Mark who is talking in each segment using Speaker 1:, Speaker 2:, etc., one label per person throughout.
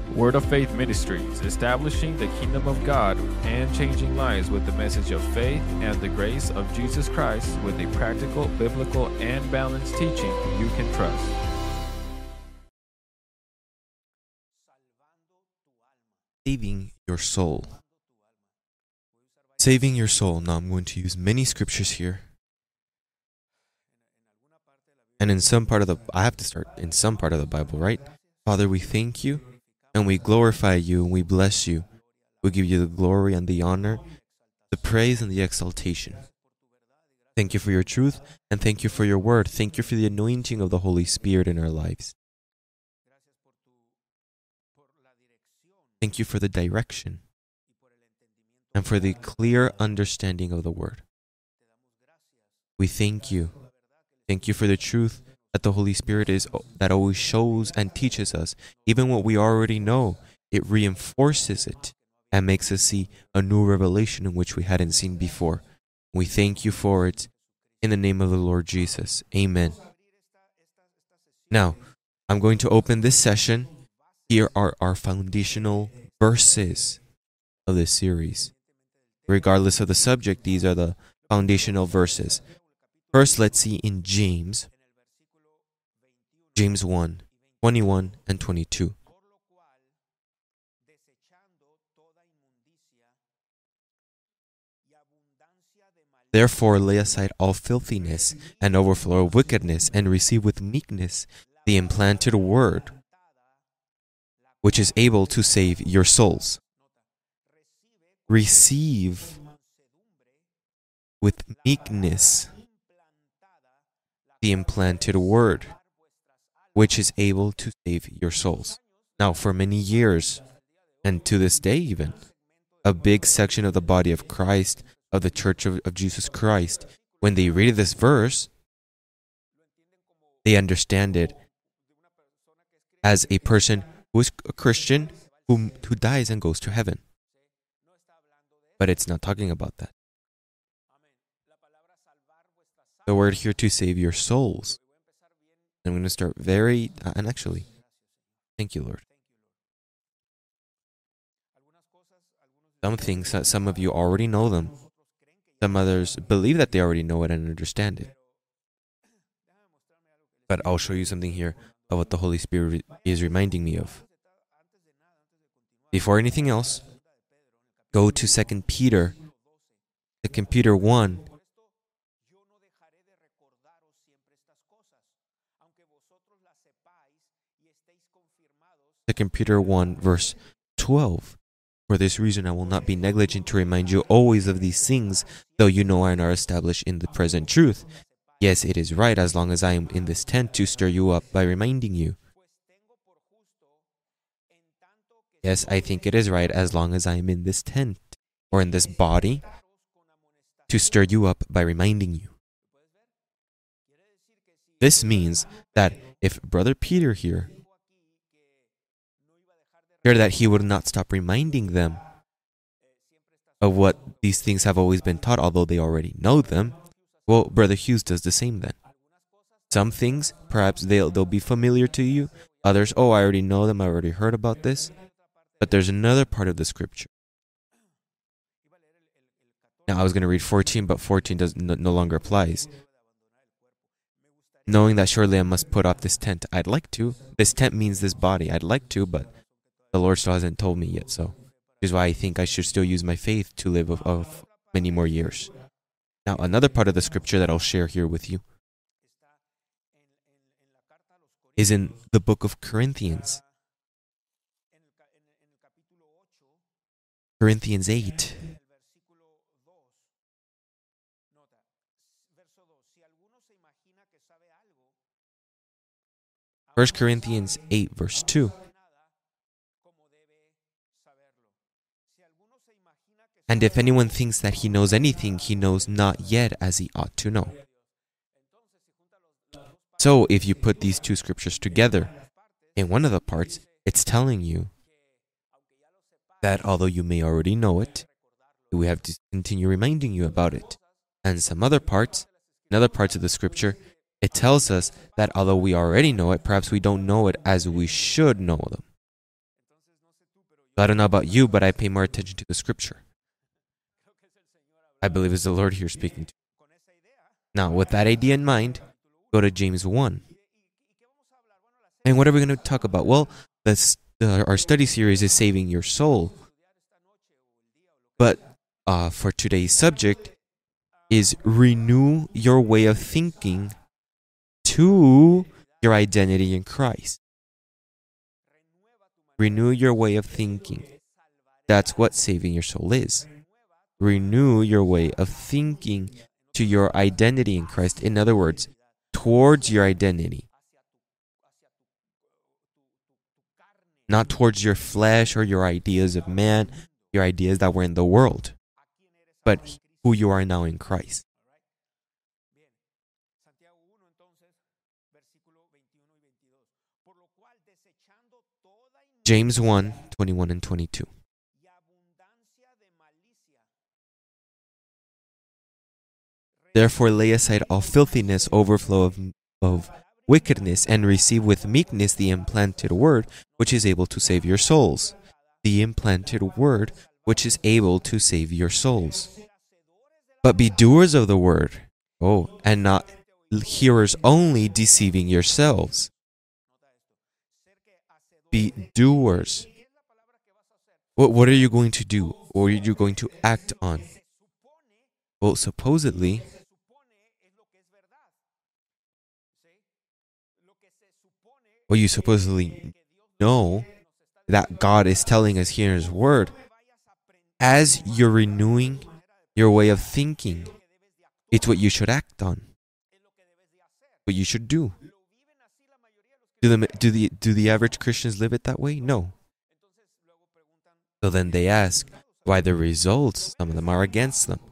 Speaker 1: Word of Faith Ministries, establishing the kingdom of God and changing lives with the message of faith and the grace of Jesus Christ with a practical, biblical, and balanced teaching you can trust.
Speaker 2: Saving your soul. Saving your soul. Now I'm going to use many scriptures here. And in some part of the, I have to start in some part of the Bible, right? Father, we thank you and we glorify you and we bless you. We give you the glory and the honor, the praise and the exaltation. Thank you for your truth and thank you for your word. Thank you for the anointing of the Holy Spirit in our lives. Thank you for the direction and for the clear understanding of the word. We thank you. Thank you for the truth that the Holy Spirit is that always shows and teaches us. Even what we already know, it reinforces it and makes us see a new revelation in which we hadn't seen before. We thank you for it in the name of the Lord Jesus. Amen. Now, I'm going to open this session. Here are our foundational verses of this series. Regardless of the subject, these are the foundational verses. First, let's see in James 1, 21 and 22. Therefore, lay aside all filthiness and overflow of wickedness, and receive with meekness the implanted word, which is able to save your souls. Receive with meekness the implanted word, which is able to save your souls. Now, for many years, and to this day even, a big section of the body of Christ, of the Church of Jesus Christ, when they read this verse, they understand it as a person who is a Christian who dies and goes to heaven. But it's not talking about that. The word here to save your souls. I'm going to start and actually, thank you, Lord. Some things, some of you already know them. Some others believe that they already know it and understand it. But I'll show you something here of what the Holy Spirit is reminding me of. Before anything else, go to 2 Peter 1. 2 Peter 1 verse 12. For this reason I will not be negligent to remind you always of these things, though you know and are established in the present truth. Yes, it is right as long as I am in this tent to stir you up by reminding you. Yes, I think it is right as long as I am in this tent, or in this body, to stir you up by reminding you. This means that if Brother Peter here that he would not stop reminding them of what these things have always been taught, although they already know them, well, Brother Hughes does the same then. Some things, perhaps they'll be familiar to you. Others, I already know them, I already heard about this. But there's another part of the scripture. Now, I was going to read 14, but 14 no longer applies. Knowing that surely I must put off this tent. I'd like to. This tent means this body. I'd like to, but the Lord still hasn't told me yet, so which is why I think I should still use my faith to live of many more years. Now, another part of the scripture that I'll share here with you is in the book of Corinthians. Corinthians 8. First Corinthians 8, verse 2. And if anyone thinks that he knows anything, he knows not yet as he ought to know. So, if you put these two scriptures together, in one of the parts, it's telling you that although you may already know it, we have to continue reminding you about it. And some other parts, in other parts of the scripture, it tells us that although we already know it, perhaps we don't know it as we should know them. I don't know about you, but I pay more attention to the scripture. I believe it's the Lord here speaking to you. Now, with that idea in mind, go to James 1. And what are we going to talk about? Well, our study series is Saving Your Soul. But for today's subject is renew your way of thinking to your identity in Christ. Renew your way of thinking. That's what saving your soul is. Renew your way of thinking to your identity in Christ. In other words, towards your identity. Not towards your flesh or your ideas of man, your ideas that were in the world, but who you are now in Christ. James 1, 21 and 22. Therefore lay aside all filthiness, overflow of wickedness, and receive with meekness the implanted word, which is able to save your souls. The implanted word, which is able to save your souls. But be doers of the word, and not hearers only, deceiving yourselves. Be doers. What are you going to do? Or are you going to act on? Well, supposedly, you supposedly know that God is telling us here in His Word, as you're renewing your way of thinking, it's what you should act on, what you should do. Do the average Christians live it that way? No. So then they ask why the results, some of them are against them.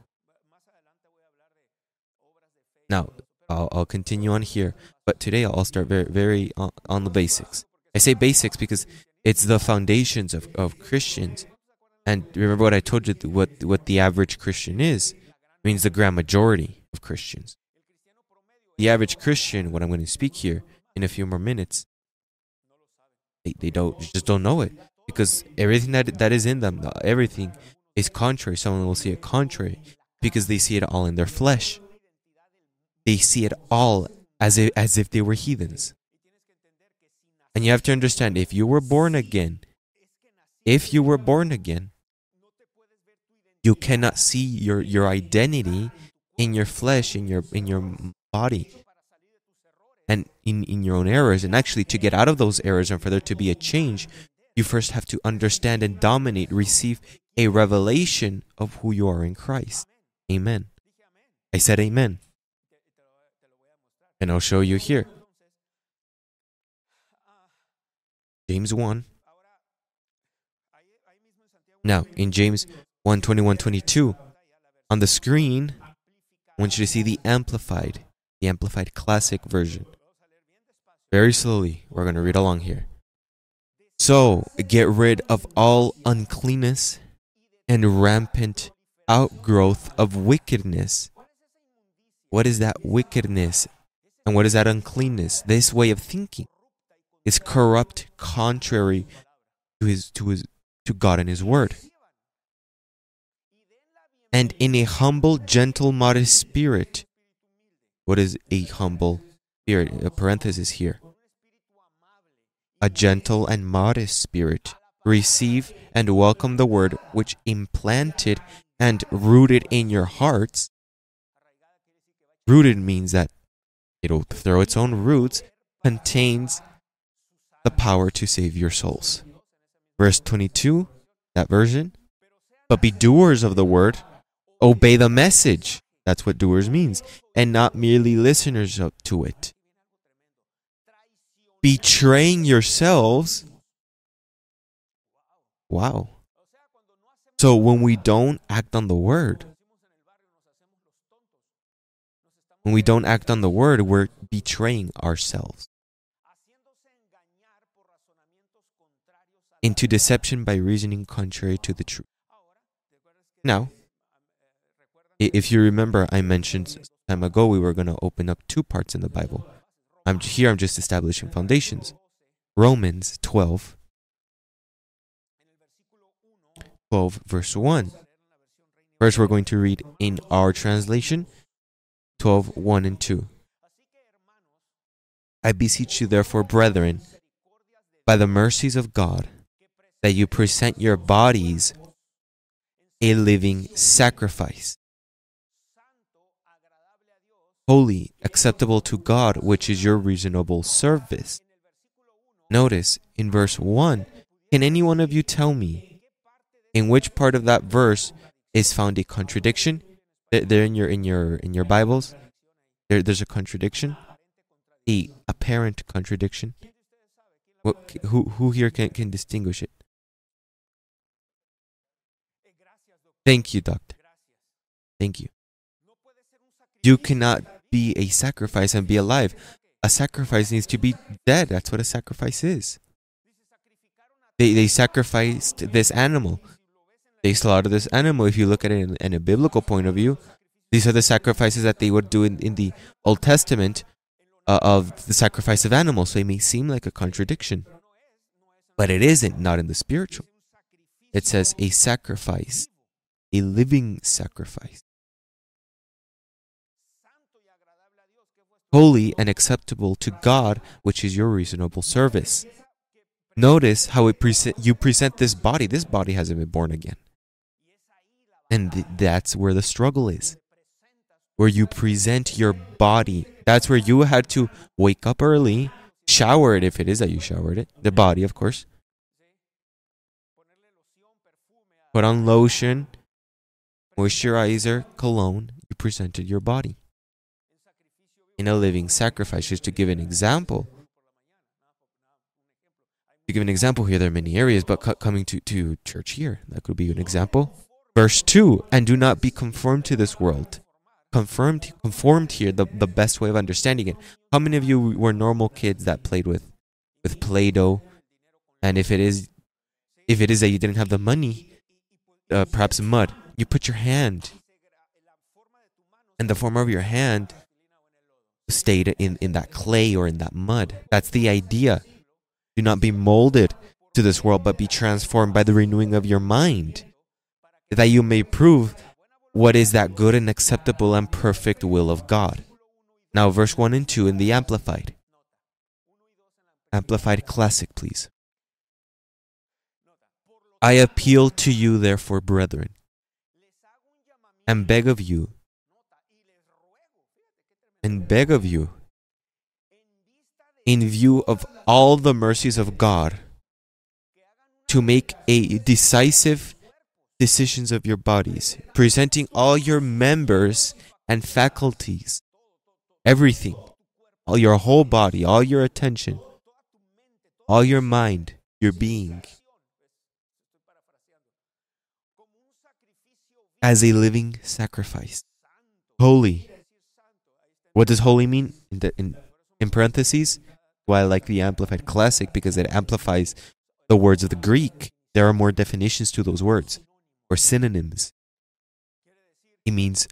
Speaker 2: Now, I'll continue on here, but today I'll start very on the basics. I say basics because it's the foundations of Christians. And remember what I told you, what the average Christian is. It means the grand majority of Christians. The average Christian, what I'm going to speak here in a few more minutes, they just don't know it. Because everything that is in them, everything is contrary. Someone will see it contrary because they see it all in their flesh. They see it all as if they were heathens. And you have to understand, if you were born again, you cannot see your identity in your flesh, in your body, and in your own errors. And actually, to get out of those errors and for there to be a change, you first have to understand and dominate, receive a revelation of who you are in Christ. Amen. I said amen. And I'll show you here. James 1. Now, in James 1, 21, 22, on the screen, I want you to see the Amplified Classic Version. Very slowly, we're going to read along here. So, get rid of all uncleanness and rampant outgrowth of wickedness. What is that wickedness? And what is that uncleanness? This way of thinking is corrupt, contrary to God and His Word. And in a humble, gentle, modest spirit. What is a humble spirit? A parenthesis here. A gentle and modest spirit. Receive and welcome the word which implanted and rooted in your hearts. Rooted means that it'll throw its own roots, contains the power to save your souls. Verse 22, that version. But be doers of the word, obey the message. That's what doers means. And not merely listeners to it. Betraying yourselves. Wow. So when we don't act on the word, we're betraying ourselves into deception by reasoning contrary to the truth. Now, if you remember, I mentioned some time ago we were going to open up two parts in the Bible. I'm just establishing foundations. Romans 12. 12, verse 1. First, we're going to read in our translation, 12, 1 and 2. I beseech you, therefore, brethren, by the mercies of God, that you present your bodies a living sacrifice, holy, acceptable to God, which is your reasonable service. Notice in verse 1, can any one of you tell me in which part of that verse is found a contradiction? There in your Bibles, there's a contradiction, a apparent contradiction. Who here can distinguish it? Thank you, doctor. Thank you. You cannot be a sacrifice and be alive. A sacrifice needs to be dead. That's what a sacrifice is. They sacrificed this animal. They slaughtered this animal. If you look at it in a biblical point of view, these are the sacrifices that they would do in the Old Testament of the sacrifice of animals. So it may seem like a contradiction, but it isn't, not in the spiritual. It says a sacrifice, a living sacrifice, holy and acceptable to God, which is your reasonable service. Notice how you present this body. This body hasn't been born again. And that's where the struggle is. Where you present your body. That's where you had to wake up early, shower it if it is that you showered it. The body, of course. Put on lotion, moisturizer, cologne. You presented your body in a living sacrifice. Just to give an example. To give an example here, there are many areas, but coming to church here, that could be an example. Verse 2, and do not be conformed to this world. Conformed here, the best way of understanding it. How many of you were normal kids that played with Play-Doh? And if it is that you didn't have the money, perhaps mud, you put your hand, and the form of your hand stayed in that clay or in that mud. That's the idea. Do not be molded to this world, but be transformed by the renewing of your mind, that you may prove what is that good and acceptable and perfect will of God. Now, verse 1 and 2 in the Amplified. Amplified Classic, please. I appeal to you, therefore, brethren, and beg of you, in view of all the mercies of God, to make a decisive decisions of your bodies, presenting all your members and faculties, everything, all your whole body, all your attention, all your mind, your being, as a living sacrifice, holy. What does holy mean? In parentheses, well, I like the Amplified Classic because it amplifies the words of the Greek. There are more definitions to those words, or synonyms. It means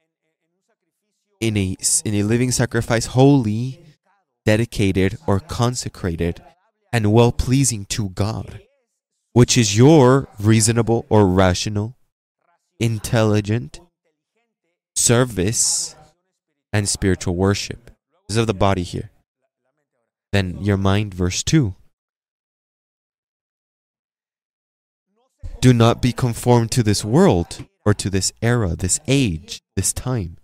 Speaker 2: in a living sacrifice, holy, dedicated, or consecrated, and well-pleasing to God, which is your reasonable or rational, intelligent service and spiritual worship. This is of the body here. Then your mind, verse 2. Do not be conformed to this world, or to this era, this age, this time.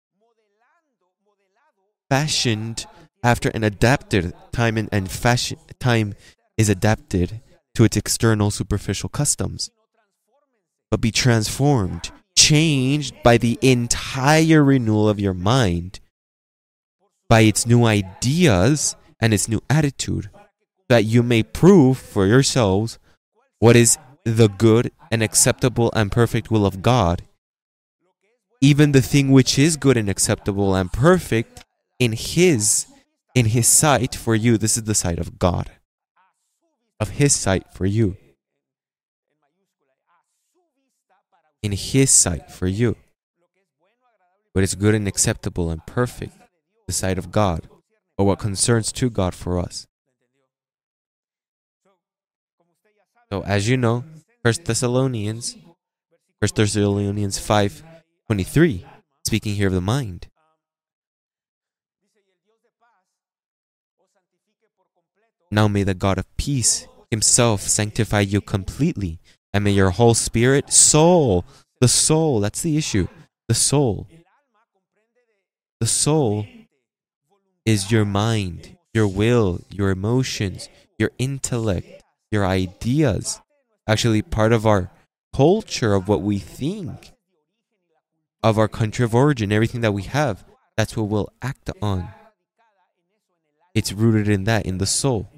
Speaker 2: Fashioned after an adapted time, and fashion time is adapted to its external superficial customs. But be transformed, changed by the entire renewal of your mind, by its new ideas and its new attitude, that you may prove for yourselves what is the good and acceptable and perfect will of God, even the thing which is good and acceptable and perfect in His sight for you. This is the sight of God, of His sight for you. In His sight for you. What is good and acceptable and perfect, the sight of God, or what concerns to God for us. So as you know, First Thessalonians 5:23, speaking here of the mind. Now may the God of peace himself sanctify you completely, and may your whole spirit, soul, the soul, that's the issue, the soul is your mind, your will, your emotions, your intellect, your ideas. Actually, part of our culture, of what we think, of our country of origin, everything that we have, that's what we'll act on. It's rooted in that, in the soul.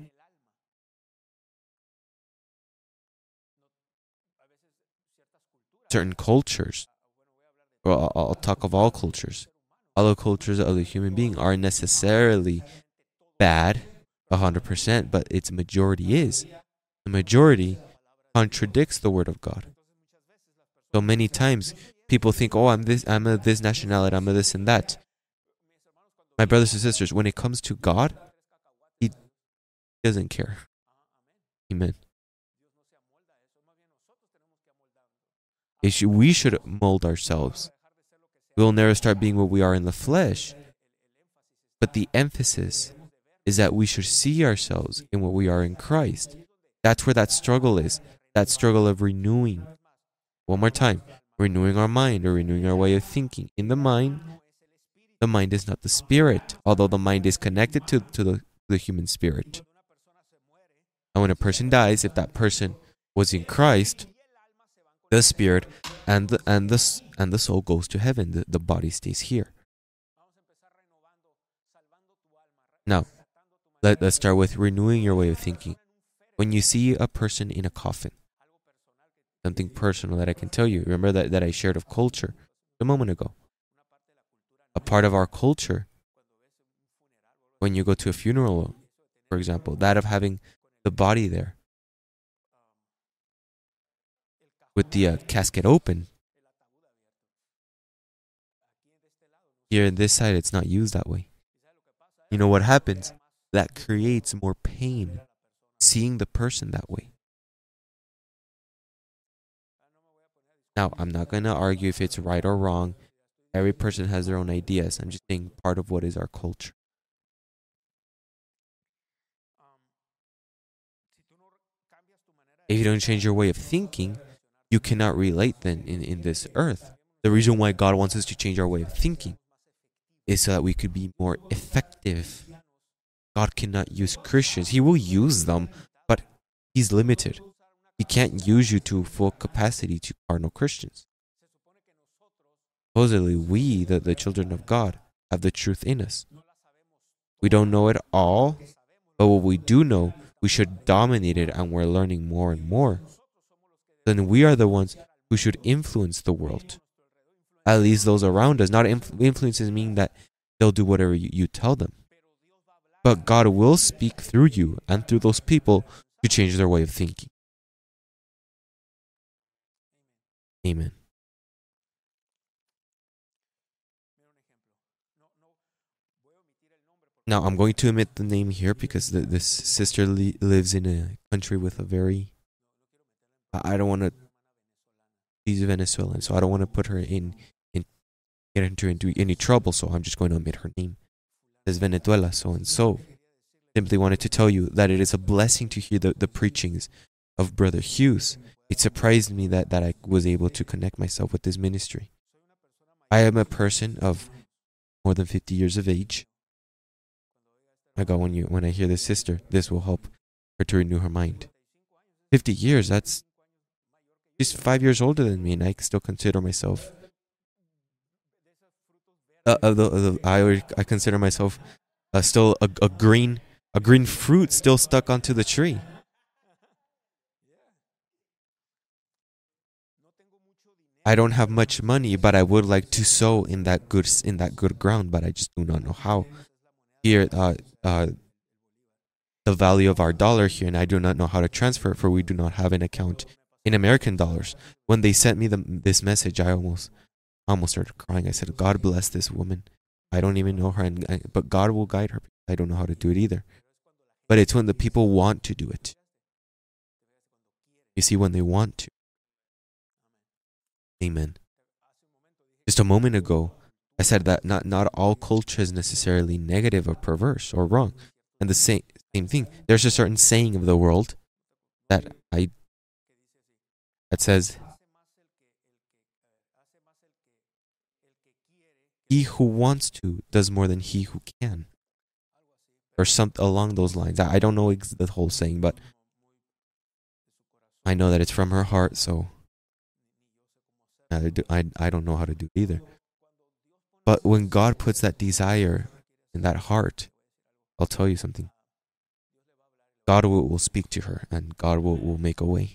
Speaker 2: Certain cultures, well, I'll talk of all cultures. All the cultures of the human being are necessarily bad, 100%, but its majority is. The majority contradicts the word of God. So many times people think, oh, I'm of this nationality, I'm of this and that. My brothers and sisters, when it comes to God, He doesn't care. Amen. We should mold ourselves. We'll never start being what we are in the flesh. But the emphasis is that we should see ourselves in what we are in Christ. That's where that struggle is. That struggle of renewing. One more time. Renewing our mind, or renewing our way of thinking. In the mind is not the spirit, although the mind is connected to the human spirit. And when a person dies, if that person was in Christ, the spirit and the soul goes to heaven. The body stays here. Now, let's start with renewing your way of thinking. When you see a person in a coffin, something personal that I can tell you. Remember that I shared of culture a moment ago. A part of our culture, when you go to a funeral, for example, that of having the body there with the casket open. Here in this side, it's not used that way. You know what happens? That creates more pain, seeing the person that way. Now, I'm not going to argue if it's right or wrong. Every person has their own ideas. I'm just saying part of what is our culture. If you don't change your way of thinking, you cannot relate then in this earth. The reason why God wants us to change our way of thinking is so that we could be more effective. God cannot use Christians. He will use them, but He's limited. He can't use you to full capacity to carnal Christians. Supposedly, we, the children of God, have the truth in us. We don't know it all, but what we do know, we should dominate it, and we're learning more and more. Then we are the ones who should influence the world. At least those around us. Not influences mean that they'll do whatever you tell them. But God will speak through you and through those people to change their way of thinking. Amen. Now, I'm going to omit the name here because this sister lives in a country with a very... I don't want to... She's Venezuelan, so I don't want to put her get into any trouble, so I'm just going to omit her name. It says Venezuela, so and so. Simply wanted to tell you that it is a blessing to hear the preachings of Brother Hughes. It surprised me that I was able to connect myself with this ministry. I am a person of more than 50 years of age. My God, when I hear this sister, this will help her to renew her mind. 50 years, that's just 5 years older than me, and I still consider myself... I consider myself still a green fruit still stuck onto the tree. I don't have much money, but I would like to sow in that good ground, but I just do not know how. Here, the value of our dollar here, and I do not know how to transfer it, for we do not have an account in American dollars. When they sent me this message, I almost started crying. I said, God bless this woman. I don't even know her, but God will guide her. I don't know how to do it either. But it's when the people want to do it. You see, when they want to. Amen. Just a moment ago, I said that not all culture is necessarily negative or perverse or wrong. And the same thing. There's a certain saying of the world that says, he who wants to does more than he who can. Or something along those lines. I don't know the whole saying, but I know that it's from her heart, so I don't know how to do it either. But when God puts that desire in that heart, I'll tell you something. God will speak to her, and God will make a way.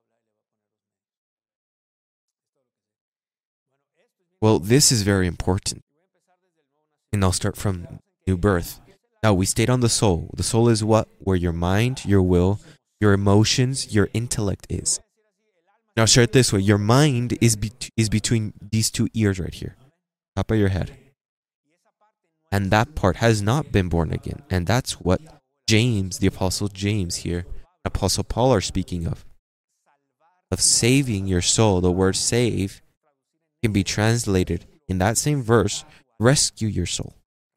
Speaker 2: Well, this is very important. And I'll start from new birth. Now, we stayed on the soul. The soul is what? Where your mind, your will, your emotions, your intellect is. Now, share it this way. Your mind is between these two ears right here. Top of your head. And that part has not been born again. And that's what James, the Apostle James here, Apostle Paul are speaking of saving your soul. The word save can be translated in that same verse, rescue your soul.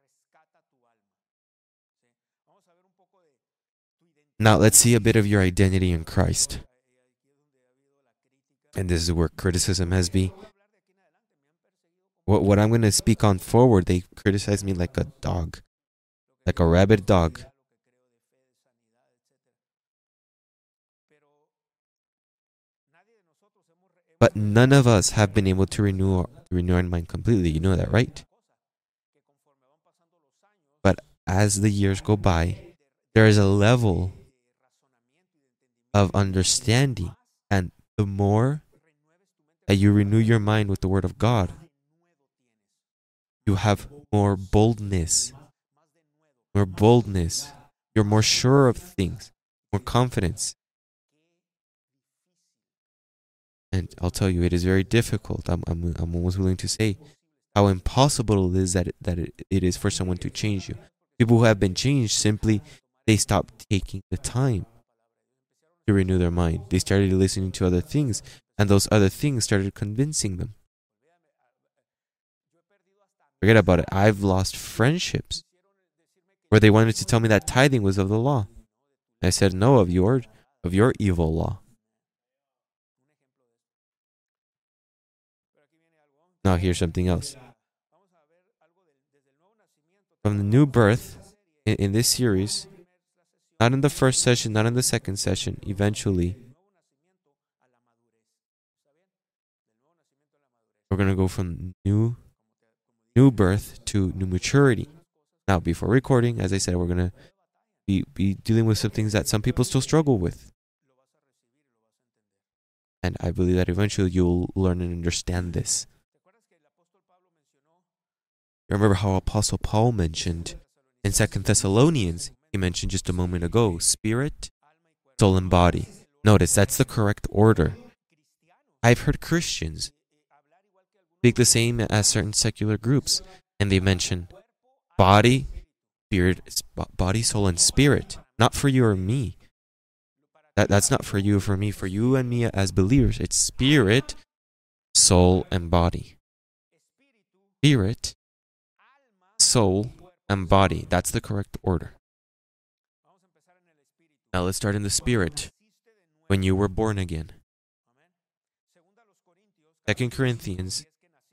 Speaker 2: Now, let's see a bit of your identity in Christ. And this is where criticism has been. What I'm going to speak on forward, they criticize me like a dog, like a rabid dog. But none of us have been able to renew our mind completely. You know that, right? But as the years go by, there is a level of understanding, and the more that you renew your mind with the Word of God, you have more boldness. You're more sure of things, more confidence. And I'll tell you, it is very difficult. I'm almost willing to say how impossible it is that it is for someone to change you. People who have been changed, simply, they stopped taking the time to renew their mind. They started listening to other things, and those other things started convincing them. Forget about it. I've lost friendships where they wanted to tell me that tithing was of the law. I said no, of your evil law. Now here's something else. From the new birth, in this series, not in the first session, not in the second session, eventually, we're going to go from new birth to new maturity. Now, before recording, as I said, we're going to be dealing with some things that some people still struggle with. And I believe that eventually you'll learn and understand this. Remember how Apostle Paul mentioned in 2 Thessalonians, he mentioned just a moment ago, spirit, soul, and body. Notice, that's the correct order. I've heard Christians speak the same as certain secular groups, and they mention body, soul, and spirit. Not for you or me. That's not for you or for me. For you and me as believers, it's spirit, soul, and body. Spirit, soul, and body. That's the correct order. Now let's start in the spirit. When you were born again. 2 Corinthians,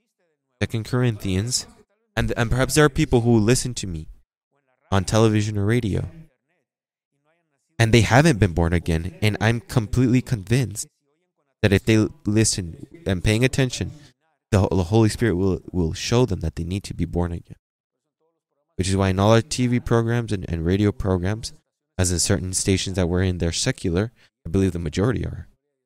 Speaker 2: and perhaps there are people who listen to me on television or radio, and they haven't been born again, and I'm completely convinced that if they listen and paying attention, the Holy Spirit will show them that they need to be born again. Which is why in all our TV programs and radio programs, as in certain stations that we're in, they're secular. I believe the majority are.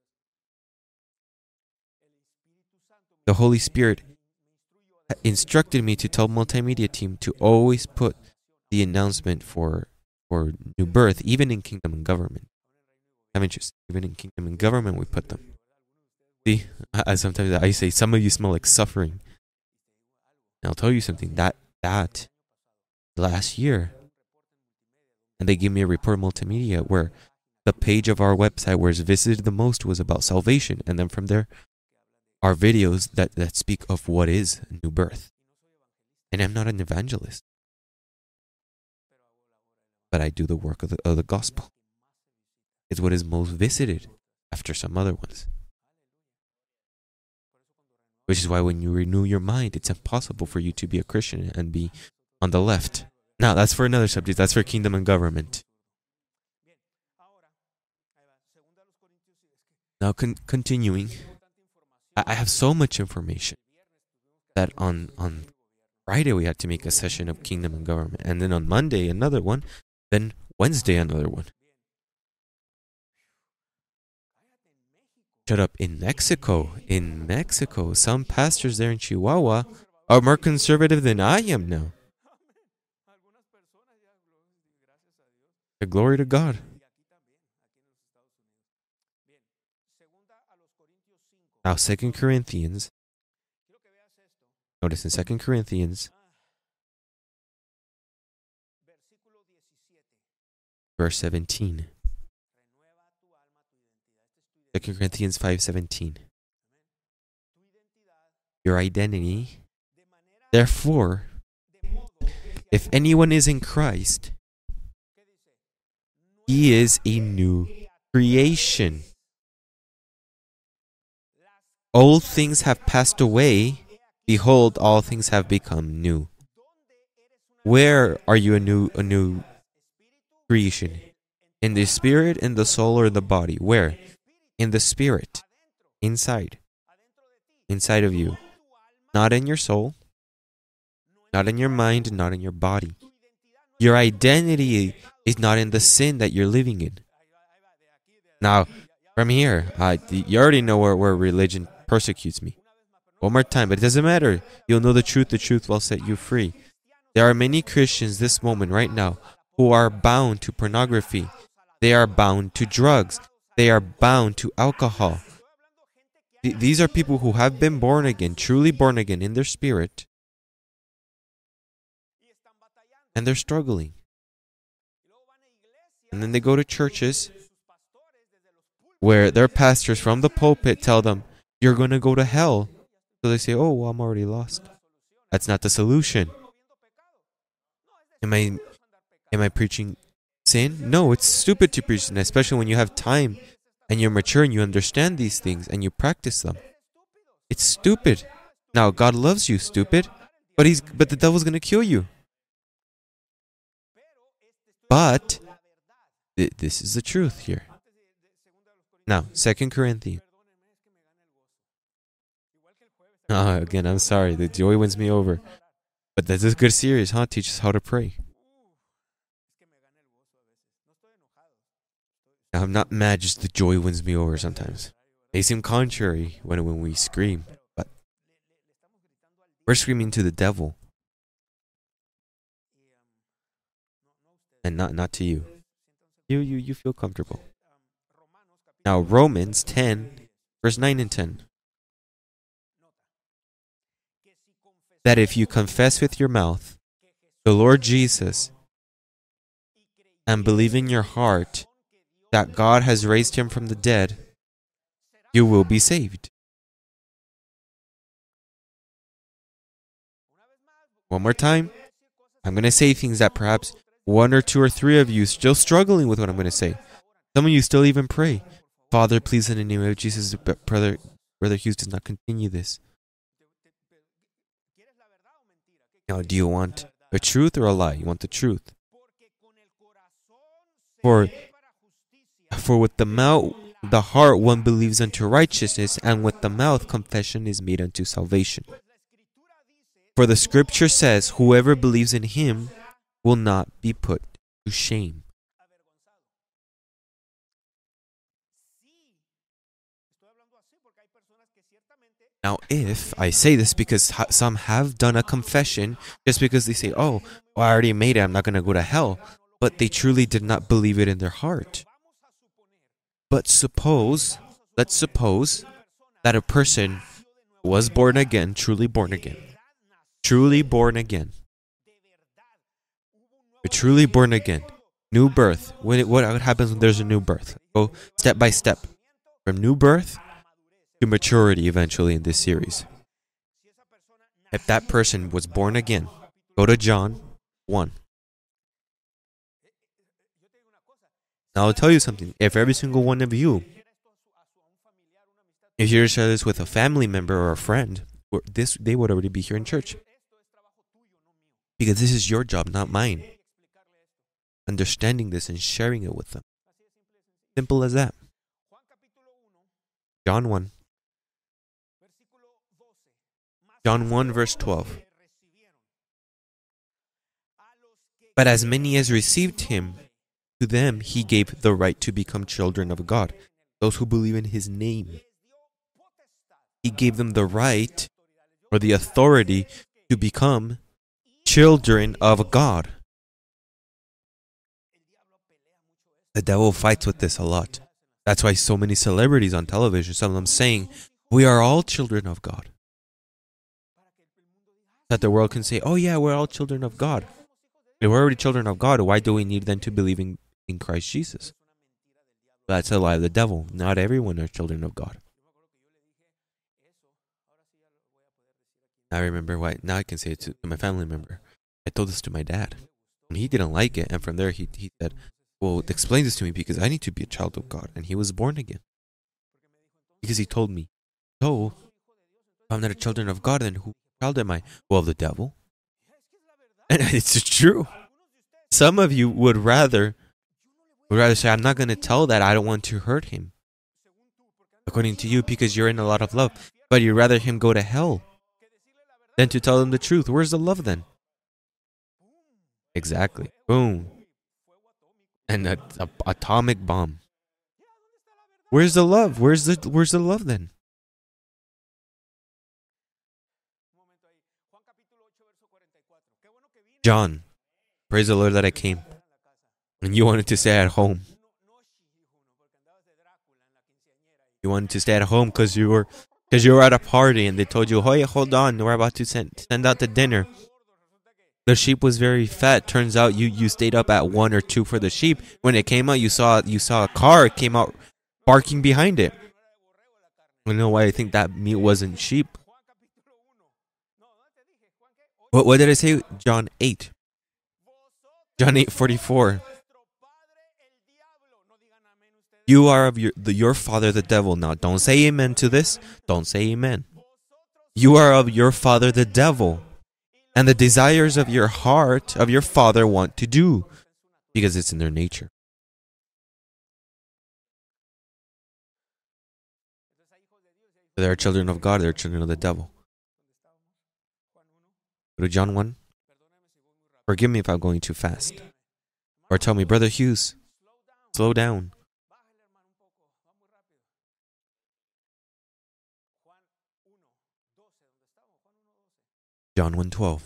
Speaker 2: The Holy Spirit instructed me to tell multimedia team to always put the announcement for new birth, even in Kingdom and Government. I'm interested. Even in Kingdom and Government, we put them. See, sometimes I say, some of you smell like suffering. And I'll tell you something, that last year, and they gave me a report multimedia where the page of our website where it's visited the most was about salvation, and then from there, are videos that speak of what is new birth. And I'm not an evangelist, but I do the work of the gospel. It's what is most visited after some other ones. Which is why when you renew your mind, it's impossible for you to be a Christian and be on the left. Now, that's for another subject. That's for kingdom and government. Now, continuing, I have so much information that on Friday we had to make a session of kingdom and government, and then on Monday another one, then Wednesday another one. Shut up. In Mexico, some pastors there in Chihuahua are more conservative than I am now. Glory to God. Now, 2 Corinthians. Notice in 2 Corinthians, verse 17. 2 Corinthians 5:17. Your identity. Therefore, if anyone is in Christ, he is a new creation. Old things have passed away. Behold, all things have become new. Where are you a new creation? In the spirit, in the soul, or the body? Where? In the spirit. Inside. Inside of you. Not in your soul. Not in your mind, not in your body. Your identity is not in the sin that you're living in. Now, from here, you already know where religion persecutes me. One more time, but it doesn't matter. You'll know the truth will set you free. There are many Christians this moment, right now, who are bound to pornography. They are bound to drugs. They are bound to alcohol. These are people who have been born again, truly born again in their spirit, and they're struggling. And then they go to churches where their pastors from the pulpit tell them, you're going to go to hell. So they say, oh, well, I'm already lost. That's not the solution. Am I preaching sin? No, it's stupid to preach sin, especially when you have time and you're mature and you understand these things and you practice them. It's stupid. Now, God loves you, stupid, but the devil's going to kill you. But this is the truth here. Now, 2 Corinthians. Again, I'm sorry. The joy wins me over. But this is a good series, huh? Teach us how to pray. Now, I'm not mad, just the joy wins me over sometimes. They seem contrary when we scream, but we're screaming to the devil. And not to you. You feel comfortable. Now, Romans 10, verse 9 and 10. That if you confess with your mouth the Lord Jesus and believe in your heart that God has raised him from the dead, you will be saved. One more time. I'm going to say things that perhaps one or two or three of you still struggling with what I'm going to say. Some of you still even pray. Father, please, in the name of Jesus, Brother Hughes does not continue this. Now, do you want a truth or a lie? You want the truth. For with the mouth, the heart, one believes unto righteousness, and with the mouth, confession is made unto salvation. For the scripture says, whoever believes in him will not be put to shame. Now, if I say this because some have done a confession, just because they say, oh, well, I already made it, I'm not going to go to hell, but they truly did not believe it in their heart. But let's suppose that a person was born again, truly born again. Truly born again. Truly born again. New birth. What happens when there's a new birth? Go step by step. From new birth to maturity eventually in this series. If that person was born again, go to John 1. Now I'll tell you something. If every single one of you, if you share this with a family member or a friend, they would already be here in church. Because this is your job, not mine. Understanding this and sharing it with them. Simple as that. John 1. John 1 verse 12. But as many as received him, to them he gave the right to become children of God, those who believe in his name. He gave them the right or the authority to become children of God. The devil fights with this a lot. That's why so many celebrities on television, some of them saying, we are all children of God. That the world can say, oh yeah, we're all children of God. If we're already children of God, why do we need then to believe in Christ Jesus? That's a lie of the devil. Not everyone are children of God. I remember why. Now I can say it to my family member. I told this to my dad. And he didn't like it. And from there he said, well, explain this to me because I need to be a child of God. And he was born again. Because he told me, so, if I'm not a children of God, then who child am I? Well, the devil. And it's true. Some of you would rather say, I'm not going to tell that. I don't want to hurt him. According to you, because you're in a lot of love. But you'd rather him go to hell than to tell him the truth. Where's the love then? Exactly. Boom. And an atomic bomb. Where's the love? Where's the love then? John, praise the Lord that I came. And you wanted to stay at home. You wanted to stay at home because you were at a party and they told you, "Hey, hold on, we're about to send out the dinner." The sheep was very fat. Turns out you stayed up at 1 or 2 for the sheep. When it came out, you saw a car came out barking behind it. You know why I think that meat wasn't sheep? What did I say? John 8. John 8:44. You are of your father the devil. Now don't say amen to this. Don't say amen. You are of your father the devil. And the desires of your heart, of your father, want to do. Because it's in their nature. They're children of God, they're children of the devil. Go to John 1. Forgive me if I'm going too fast. Or tell me, Brother Hughes, slow down. John 1:12.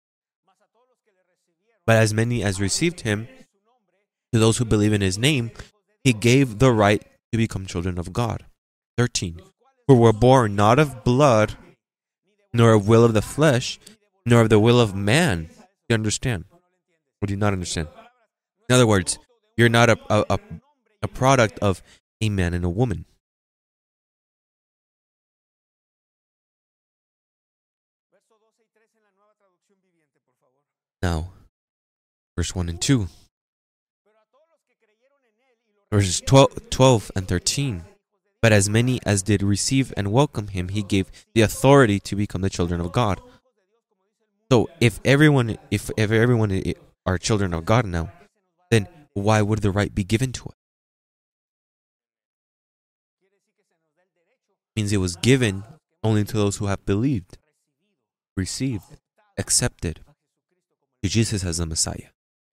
Speaker 2: But as many as received him, to those who believe in his name, he gave the right to become children of God. 13. Who were born not of blood, nor of will of the flesh, nor of the will of man. Do you understand? Or do you not understand? In other words, you're not a product of a man and a woman. Now, verse 1 and 2. Verses 12 and 13. But as many as did receive and welcome him, he gave the authority to become the children of God. So if everyone are children of God now, then why would the right be given to us? It means it was given only to those who have believed, received, accepted to Jesus as the Messiah.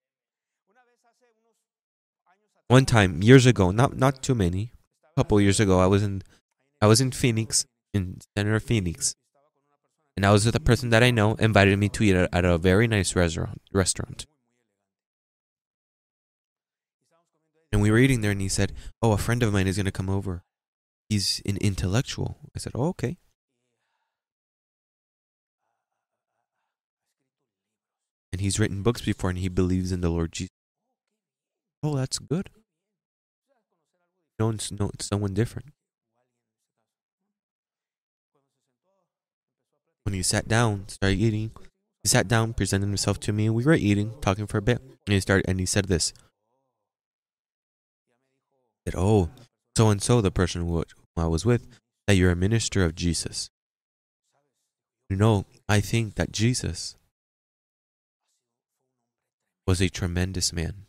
Speaker 2: One time, years ago, not too many, a couple years ago, I was in Phoenix, in center of Phoenix, and I was with a person that I know, invited me to eat at a very nice restaurant. And we were eating there, and he said, "Oh, a friend of mine is going to come over. He's an intellectual." I said, "Oh, okay." And he's written books before, and he believes in the Lord Jesus. Oh, that's good. No, it's someone different. when he sat down, started eating, he sat down, presented himself to me, and we were eating, talking for a bit. And he said this. He said, "Oh, so and so, the person who I was with, that you're a minister of Jesus. You know, I think that Jesus was a tremendous man.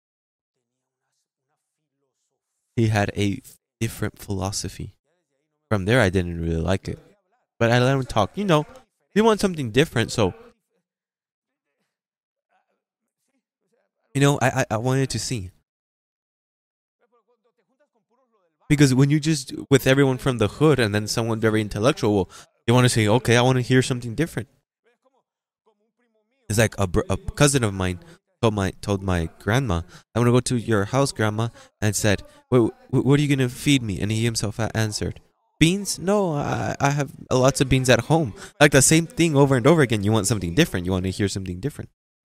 Speaker 2: He had a different philosophy. From there, I didn't really like it. But I let him talk. You know, he want something different, so... You know, I wanted to see. Because when you just, with everyone from the hood and then someone very intellectual, well, you want to say, okay, I want to hear something different. It's like a cousin of mine told my grandma, "I want to go to your house, grandma," and said, "What are you going to feed me?" And he himself answered, "Beans? No, I have lots of beans at home." Like the same thing over and over again. You want something different. You want to hear something different.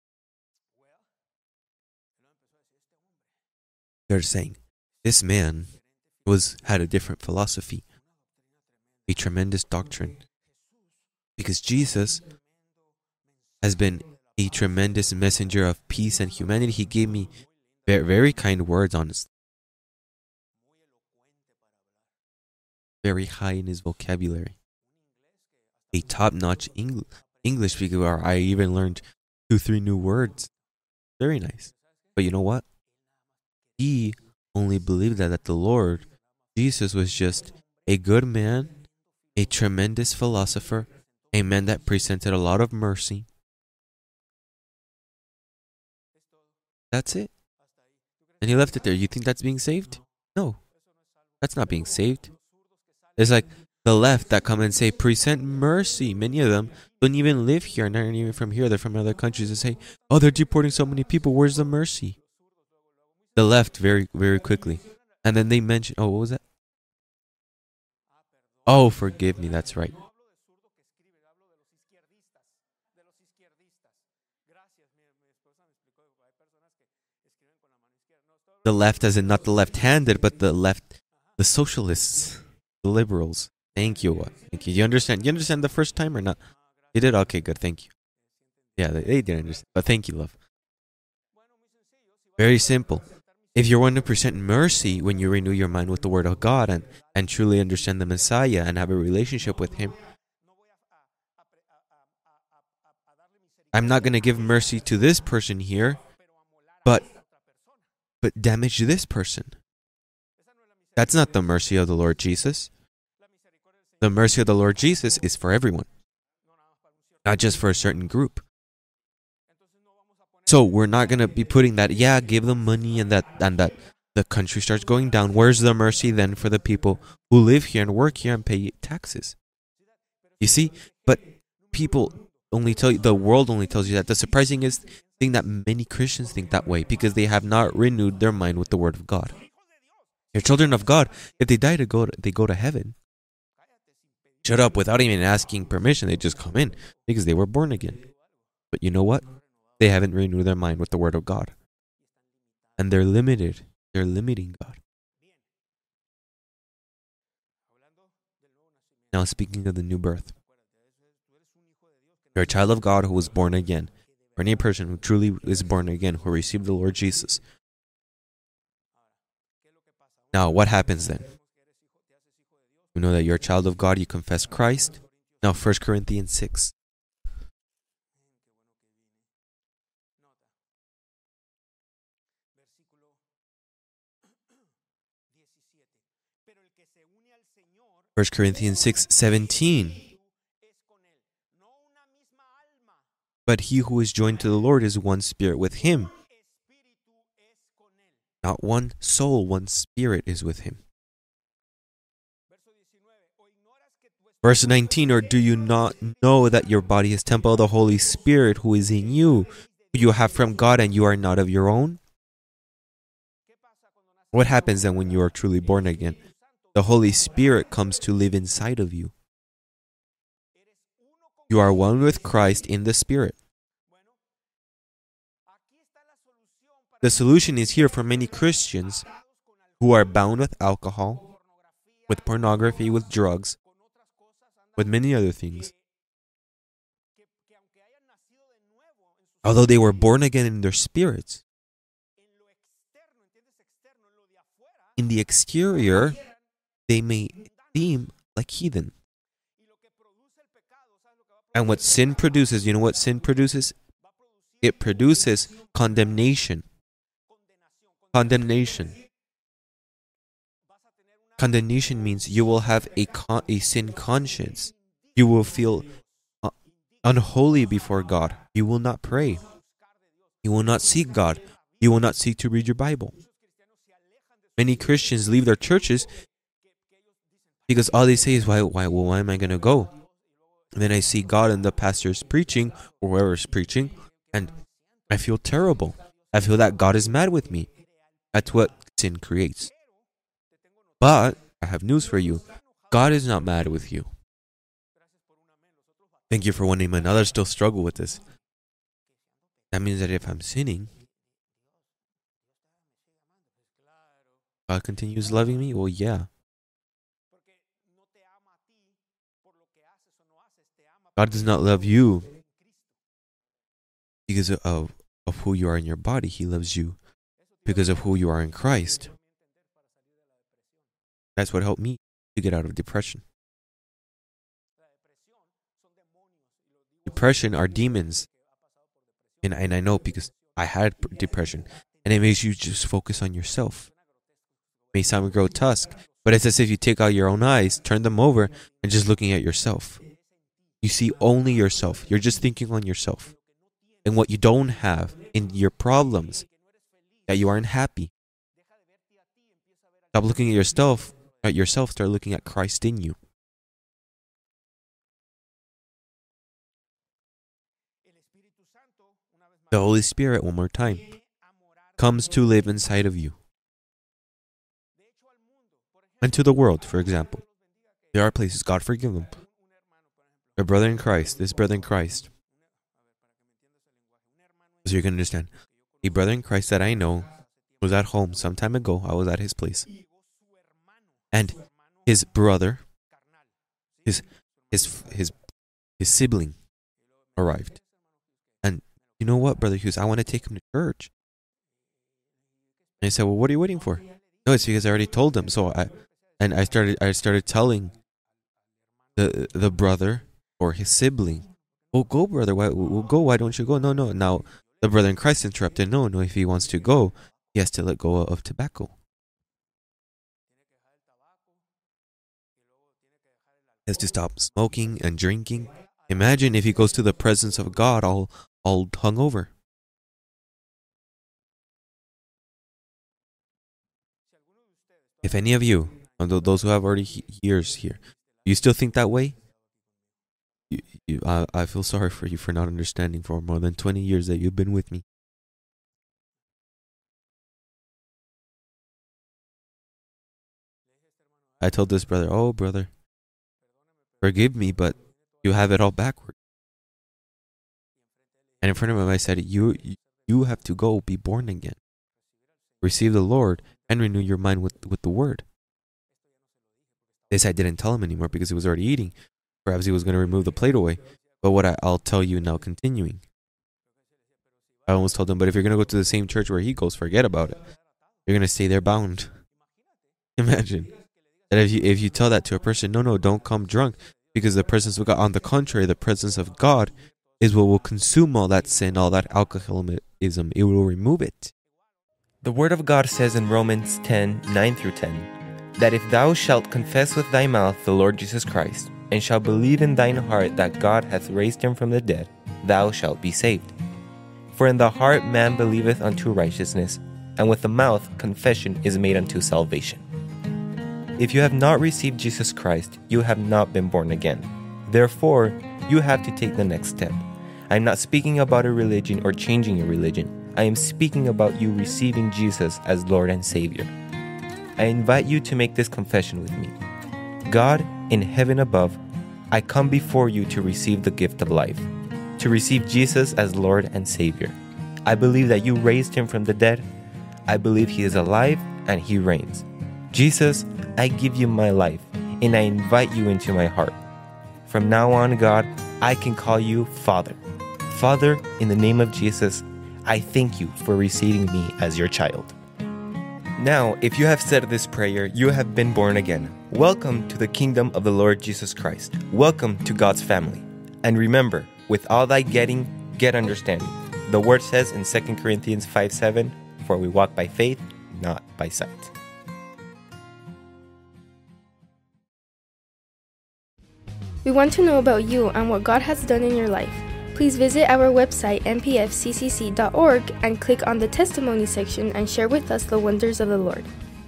Speaker 2: They're saying, this man had a different philosophy, a tremendous doctrine. Because Jesus has been a tremendous messenger of peace and humanity. He gave me very, very kind words, honestly. Very high in his vocabulary. A top-notch English speaker where I even learned 2-3 new words. Very nice. But you know what? He only believed that the Lord Jesus was just a good man, a tremendous philosopher, a man that presented a lot of mercy. That's it. And he left it there. You think that's being saved? No. That's not being saved. It's like the left that come and say, present mercy. Many of them don't even live here, not even from here. They're from other countries and say, oh, they're deporting so many people. Where's the mercy? The left very, very quickly. And then they mention, oh, what was that? Oh, forgive me, that's right. The left as in not the left-handed, but the socialists, the liberals. Thank you. Thank you. You understand the first time or not? You did? Okay, good, thank you. Yeah, they did understand. But thank you, love. Very simple. If you're 100% mercy when you renew your mind with the Word of God and truly understand the Messiah and have a relationship with Him, I'm not going to give mercy to this person here, but damage this person. That's not the mercy of the Lord Jesus. The mercy of the Lord Jesus is for everyone, not just for a certain group. So we're not going to be putting that, yeah, give them money and that the country starts going down. Where's the mercy then for the people who live here and work here and pay taxes? You see? But people only tell you, the world only tells you that. The surprising thing that many Christians think that way because they have not renewed their mind with the Word of God. You're children of God. If they die, they go to heaven. Shut up, without even asking permission. They just come in because they were born again. But you know what? They haven't renewed their mind with the Word of God. And they're limited. They're limiting God. Now speaking of the new birth. You're a child of God who was born again. Or any person who truly is born again, who received the Lord Jesus. Now what happens then? You know that you're a child of God, you confess Christ. Now 1 Corinthians 6. First Corinthians 6:17. But he who is joined to the Lord is one spirit with him. Not one soul, one spirit is with him. Verse 19, or do you not know that your body is temple of the Holy Spirit who is in you, who you have from God and you are not of your own? What happens then when you are truly born again? The Holy Spirit comes to live inside of you. You are one with Christ in the Spirit. The solution is here for many Christians who are bound with alcohol, with pornography, with drugs, with many other things. although they were born again in their spirits, in the exterior, they may seem like heathen. And what sin produces, you know what sin produces? It produces condemnation. Condemnation. Condemnation means you will have a sin conscience. You will feel unholy before God. You will not pray. You will not seek God. You will not seek to read your Bible. Many Christians leave their churches because all they say is, why am I going to go? And then I see God and the pastor's preaching, or whoever's preaching, and I feel terrible. I feel that God is mad with me. That's what sin creates. But I have news for you. God is not mad with you. Thank you for one amen. Others still struggle with this. That means that if I'm sinning, God continues loving me? Well, yeah. God does not love you because of who you are in your body. He loves you because of who you are in Christ. That's what helped me to get out of depression. Depression are demons. And I know because I had depression. And it makes you just focus on yourself. It may sound grotesque, but it's as if you take out your own eyes, turn them over, and just looking at yourself. You see only yourself. You're just thinking on yourself. And what you don't have in your problems, that you aren't happy. Stop looking at yourself, start looking at Christ in you. The Holy Spirit, one more time, comes to live inside of you. And to the world, for example. There are places, God forgive them. A brother in Christ, this brother in Christ. So you can understand. A brother in Christ that I know was at home some time ago. I was at his place. And his brother, his sibling arrived. And you know what, Brother Hughes, I want to take him to church. And I said, well, what are you waiting for? No, it's because I already told him. So I started telling the brother or his sibling, oh, go, brother, why don't you go? No. Now, the brother in Christ interrupted, no, if he wants to go, he has to let go of tobacco. He has to stop smoking and drinking. Imagine if he goes to the presence of God all hungover. If any of you, those who have already years here, you still think that way? I feel sorry for you for not understanding for more than 20 years that you've been with me. I told this brother, oh, brother, forgive me, but you have it all backward. And in front of him, I said, you have to go be born again. Receive the Lord and renew your mind with the word. This I didn't tell him anymore because he was already eating. Perhaps he was going to remove the plate away. But what I'll tell you now, continuing. I almost told him, but if you're going to go to the same church where he goes, forget about it. You're going to stay there bound. Imagine that if you tell that to a person, no, don't come drunk, because the presence of God, on the contrary, the presence of God is what will consume all that sin, all that alcoholism. It will remove it.
Speaker 3: The Word of God says in Romans 10:9-10, that if thou shalt confess with thy mouth the Lord Jesus Christ, and shalt believe in thine heart that God hath raised him from the dead, thou shalt be saved. For in the heart man believeth unto righteousness, and with the mouth confession is made unto salvation. If you have not received Jesus Christ, you have not been born again. Therefore, you have to take the next step. I am not speaking about a religion or changing your religion. I am speaking about you receiving Jesus as Lord and Savior. I invite you to make this confession with me. God, in heaven above, I come before you to receive the gift of life, to receive Jesus as Lord and Savior. I believe that you raised him from the dead. I believe he is alive and he reigns. Jesus, I give you my life and I invite you into my heart. From now on, God, I can call you Father. Father, in the name of Jesus, I thank you for receiving me as your child. Now, if you have said this prayer, you have been born again. Welcome to the kingdom of the Lord Jesus Christ. Welcome to God's family. And remember, with all thy getting, get understanding. The word says in 2 Corinthians 5:7, for we walk by faith, not by sight.
Speaker 4: We want to know about you and what God has done in your life. Please visit our website mpfccc.org and click on the testimony section and share with us the wonders of the Lord.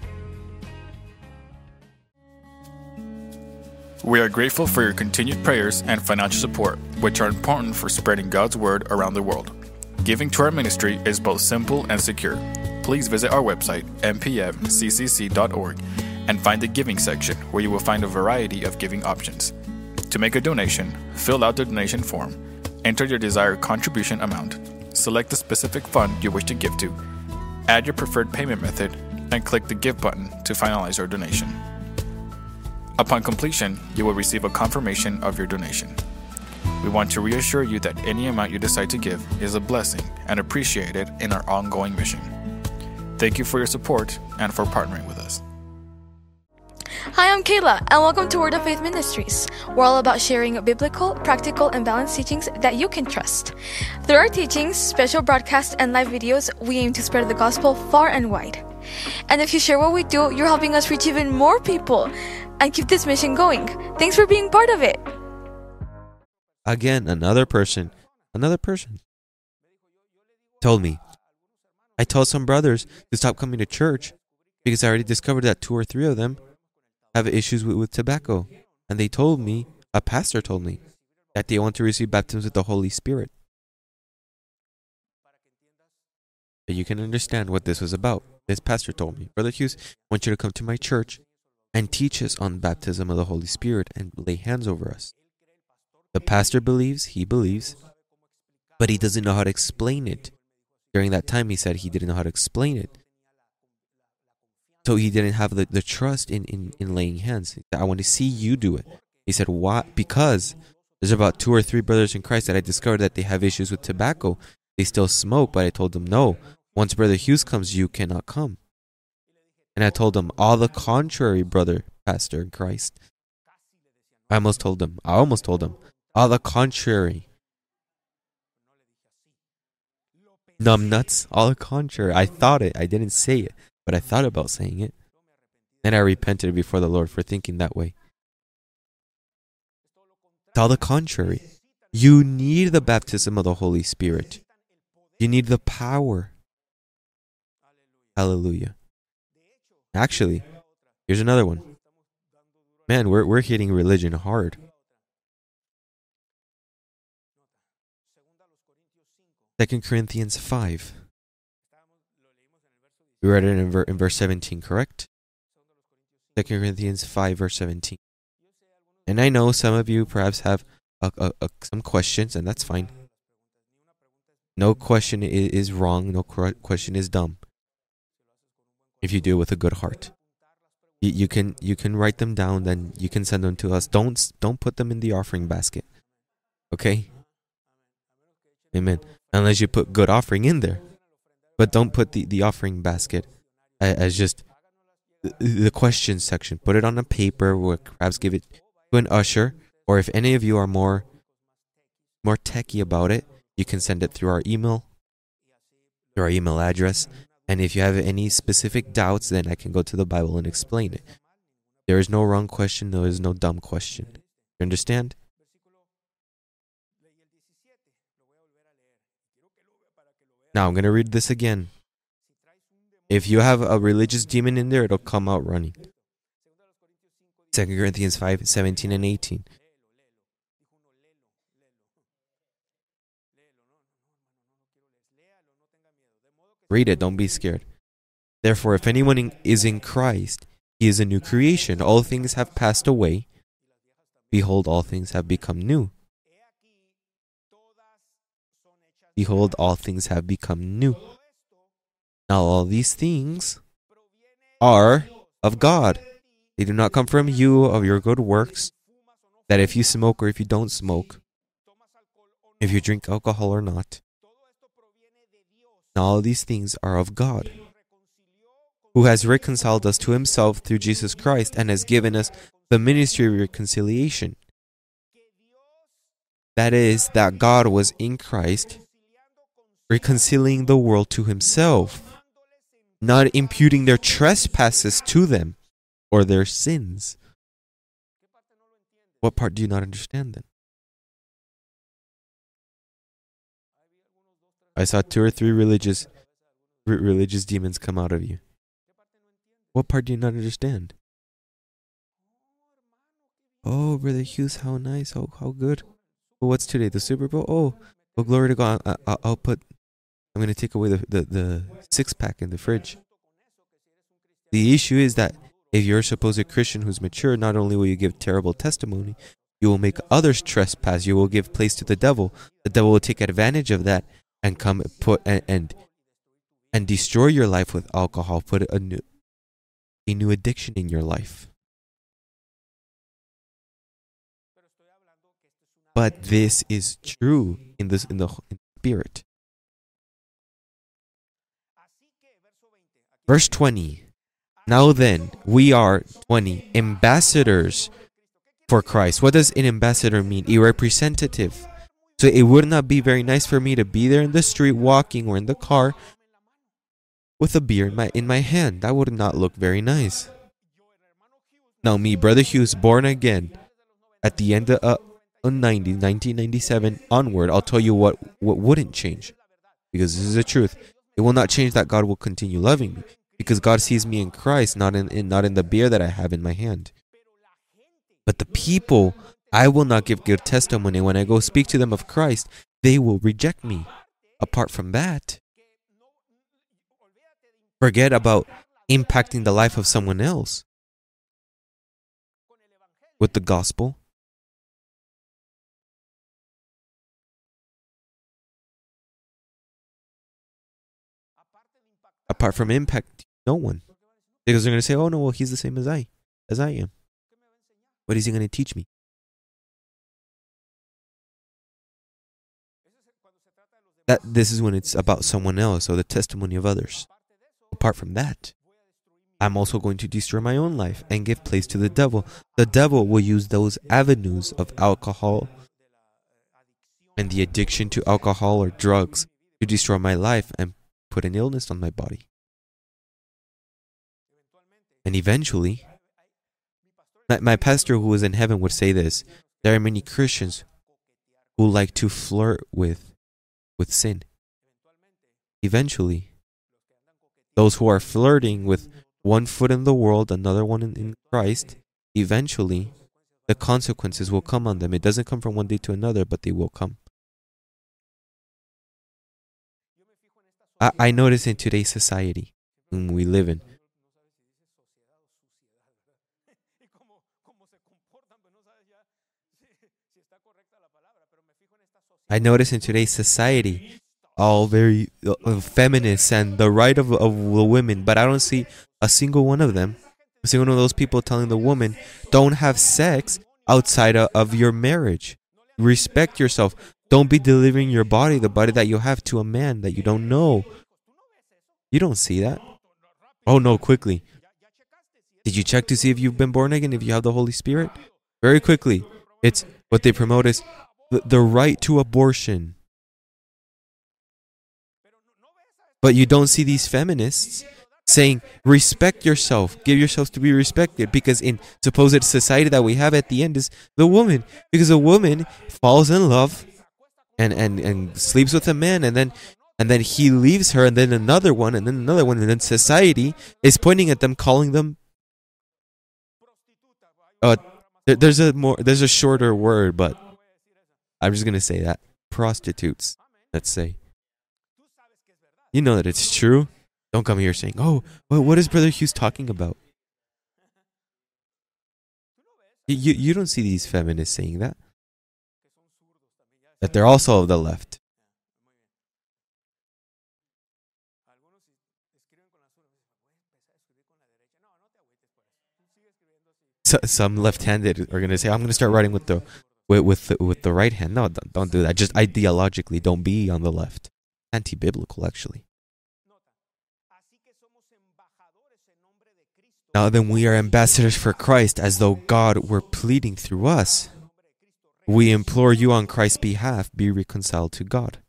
Speaker 5: We are grateful for your continued prayers and financial support, which are important for spreading God's word around the world. Giving to our ministry is both simple and secure. Please visit our website, mpfccc.org, and find the giving section where you will find a variety of giving options. To make a donation, fill out the donation form, enter your desired contribution amount, select the specific fund you wish to give to, add your preferred payment method, and click the Give button to finalize your donation. Upon completion, you will receive a confirmation of your donation. We want to reassure you that any amount you decide to give is a blessing and appreciated in our ongoing mission. Thank you for your support and for partnering with us.
Speaker 6: Hi, I'm Kayla, and welcome to Word of Faith Ministries. We're all about sharing biblical, practical, and balanced teachings that you can trust. Through our teachings, special broadcasts, and live videos, we aim to spread the gospel far and wide. And if you share what we do, you're helping us reach even more people and keep this mission going. Thanks for being part of it.
Speaker 2: Again, another person told me, I told some brothers to stop coming to church because I already discovered that 2 or 3 of them have issues with tobacco. And they told me, a pastor told me, that they want to receive baptism with the Holy Spirit. But you can understand what this was about. This pastor told me, Brother Hughes, I want you to come to my church and teach us on baptism of the Holy Spirit and lay hands over us. The pastor believes, but he doesn't know how to explain it. During that time, he said he didn't know how to explain it. So he didn't have the trust in laying hands. He said, I want to see you do it. He said, why? Because there's about 2 or 3 brothers in Christ that I discovered that they have issues with tobacco. They still smoke, but I told them, no, once Brother Hughes comes, you cannot come. And I told them, all the contrary, brother, pastor in Christ. I almost told them, all the contrary. Numbnuts, all the contrary. I thought it, I didn't say it. But I thought about saying it. And I repented before the Lord for thinking that way. It's all the contrary. You need the baptism of the Holy Spirit. You need the power. Hallelujah. Actually, here's another one. Man, we're hitting religion hard. 2 Corinthians 5. We read it in verse 17, correct? 2 Corinthians 5, verse 17. And I know some of you perhaps have some questions, and that's fine. No question is wrong. No question is dumb. If you do it with a good heart. You can write them down, then you can send them to us. Don't put them in the offering basket. Okay? Amen. Unless you put good offering in there. But don't put the offering basket as just the question section. Put it on a paper, or perhaps give it to an usher. Or if any of you are more techie about it, you can send it through our email address. And if you have any specific doubts, then I can go to the Bible and explain it. There is no wrong question. There is no dumb question. You understand? Now, I'm going to read this again. If you have a religious demon in there, it'll come out running. 2 Corinthians 5, 17 and 18. Read it, don't be scared. Therefore, if anyone is in Christ, he is a new creation. All things have passed away. Behold, all things have become new. Behold, all things have become new. Now all these things are of God. They do not come from you, of your good works, that if you smoke or if you don't smoke, if you drink alcohol or not. And all of these things are of God, who has reconciled us to himself through Jesus Christ and has given us the ministry of reconciliation. That is, that God was in Christ, reconciling the world to himself, not imputing their trespasses to them or their sins. What part do you not understand then? I saw 2 or 3 religious demons come out of you. What part do you not understand? Oh, Brother Hughes, how nice, how good. Well, what's today, the Super Bowl? Oh, well, glory to God. I'm going to take away the 6-pack in the fridge. The issue is that if you're a supposed Christian who's mature, not only will you give terrible testimony, you will make others trespass. You will give place to the devil. The devil will take advantage of that and come and destroy your life with alcohol. Put a new addiction in your life. But this is true in the spirit. Verse 20. Now then, we are 20 ambassadors for Christ. What does an ambassador mean? A representative. So it would not be very nice for me to be there in the street walking or in the car with a beer in my hand. That would not look very nice. Now me, Brother Hughes, born again, at the end of 1997 onward, I'll tell you what wouldn't change. Because this is the truth. It will not change that God will continue loving me. Because God sees me in Christ, not in the beer that I have in my hand. But the people, I will not give good testimony. When I go speak to them of Christ, they will reject me. Apart from that, forget about impacting the life of someone else with the gospel. Apart from impact, no one. Because they're going to say, oh no, well, he's the same as I am. What is he going to teach me? This is when it's about someone else or the testimony of others. Apart from that, I'm also going to destroy my own life and give place to the devil. The devil will use those avenues of alcohol and the addiction to alcohol or drugs to destroy my life and put an illness on my body. And eventually, my pastor who was in heaven would say this: there are many Christians who like to flirt with sin. Eventually, those who are flirting with one foot in the world, another one in Christ, eventually the consequences will come on them. It doesn't come from one day to another, but they will come. I notice in today's society we live in, all very feminists and the right of the women, but I don't see a single one of them, a single one of those people telling the woman, don't have sex outside of your marriage. Respect yourself. Don't be delivering your body, the body that you have, to a man that you don't know. You don't see that. Oh no, quickly. Did you check to see if you've been born again, if you have the Holy Spirit? Very quickly. It's what they promote is the right to abortion. But you don't see these feminists saying, respect yourself, give yourself to be respected, because in supposed society that we have at the end is the woman, because a woman falls in love and sleeps with a man, and then he leaves her, and then another one, and then another one, and then society is pointing at them, calling them there's a shorter word, but I'm just gonna say that prostitutes, let's say. You know that it's true. Don't come here saying, oh, well, what is Brother Hughes talking about? You don't see these feminists saying that. That they're also of the left. So, some left-handed are going to say, I'm going to start writing with the with the right hand. No, don't do that. Just ideologically, don't be on the left. Anti-biblical, actually. Now then, we are ambassadors for Christ, as though God were pleading through us. We implore you on Christ's behalf, be reconciled to God.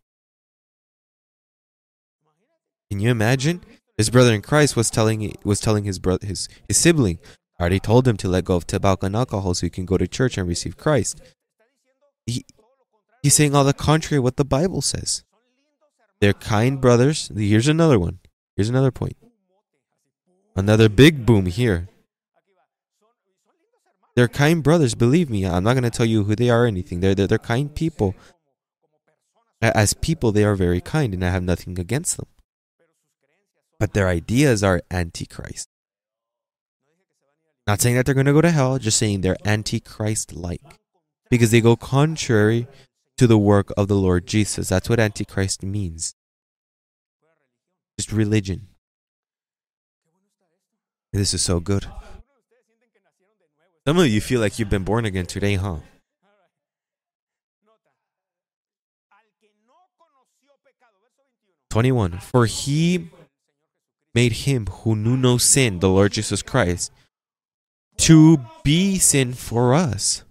Speaker 2: Can you imagine? His brother in Christ was telling his brother, his sibling, I already told him to let go of tobacco and alcohol so he can go to church and receive Christ. He's saying all the contrary of what the Bible says. They're kind brothers. Here's another one. Here's another point. Another big boom here. They're kind brothers, believe me. I'm not going to tell you who they are or anything. They're kind people. As people, they are very kind, and I have nothing against them. But their ideas are antichrist. Not saying that they're going to go to hell, just saying they're antichrist-like. Because they go contrary to the work of the Lord Jesus. That's what antichrist means. Just religion. This is so good. Some of you feel like you've been born again today, huh? "21. For he made him who knew no sin, the Lord Jesus Christ, to be sin for us."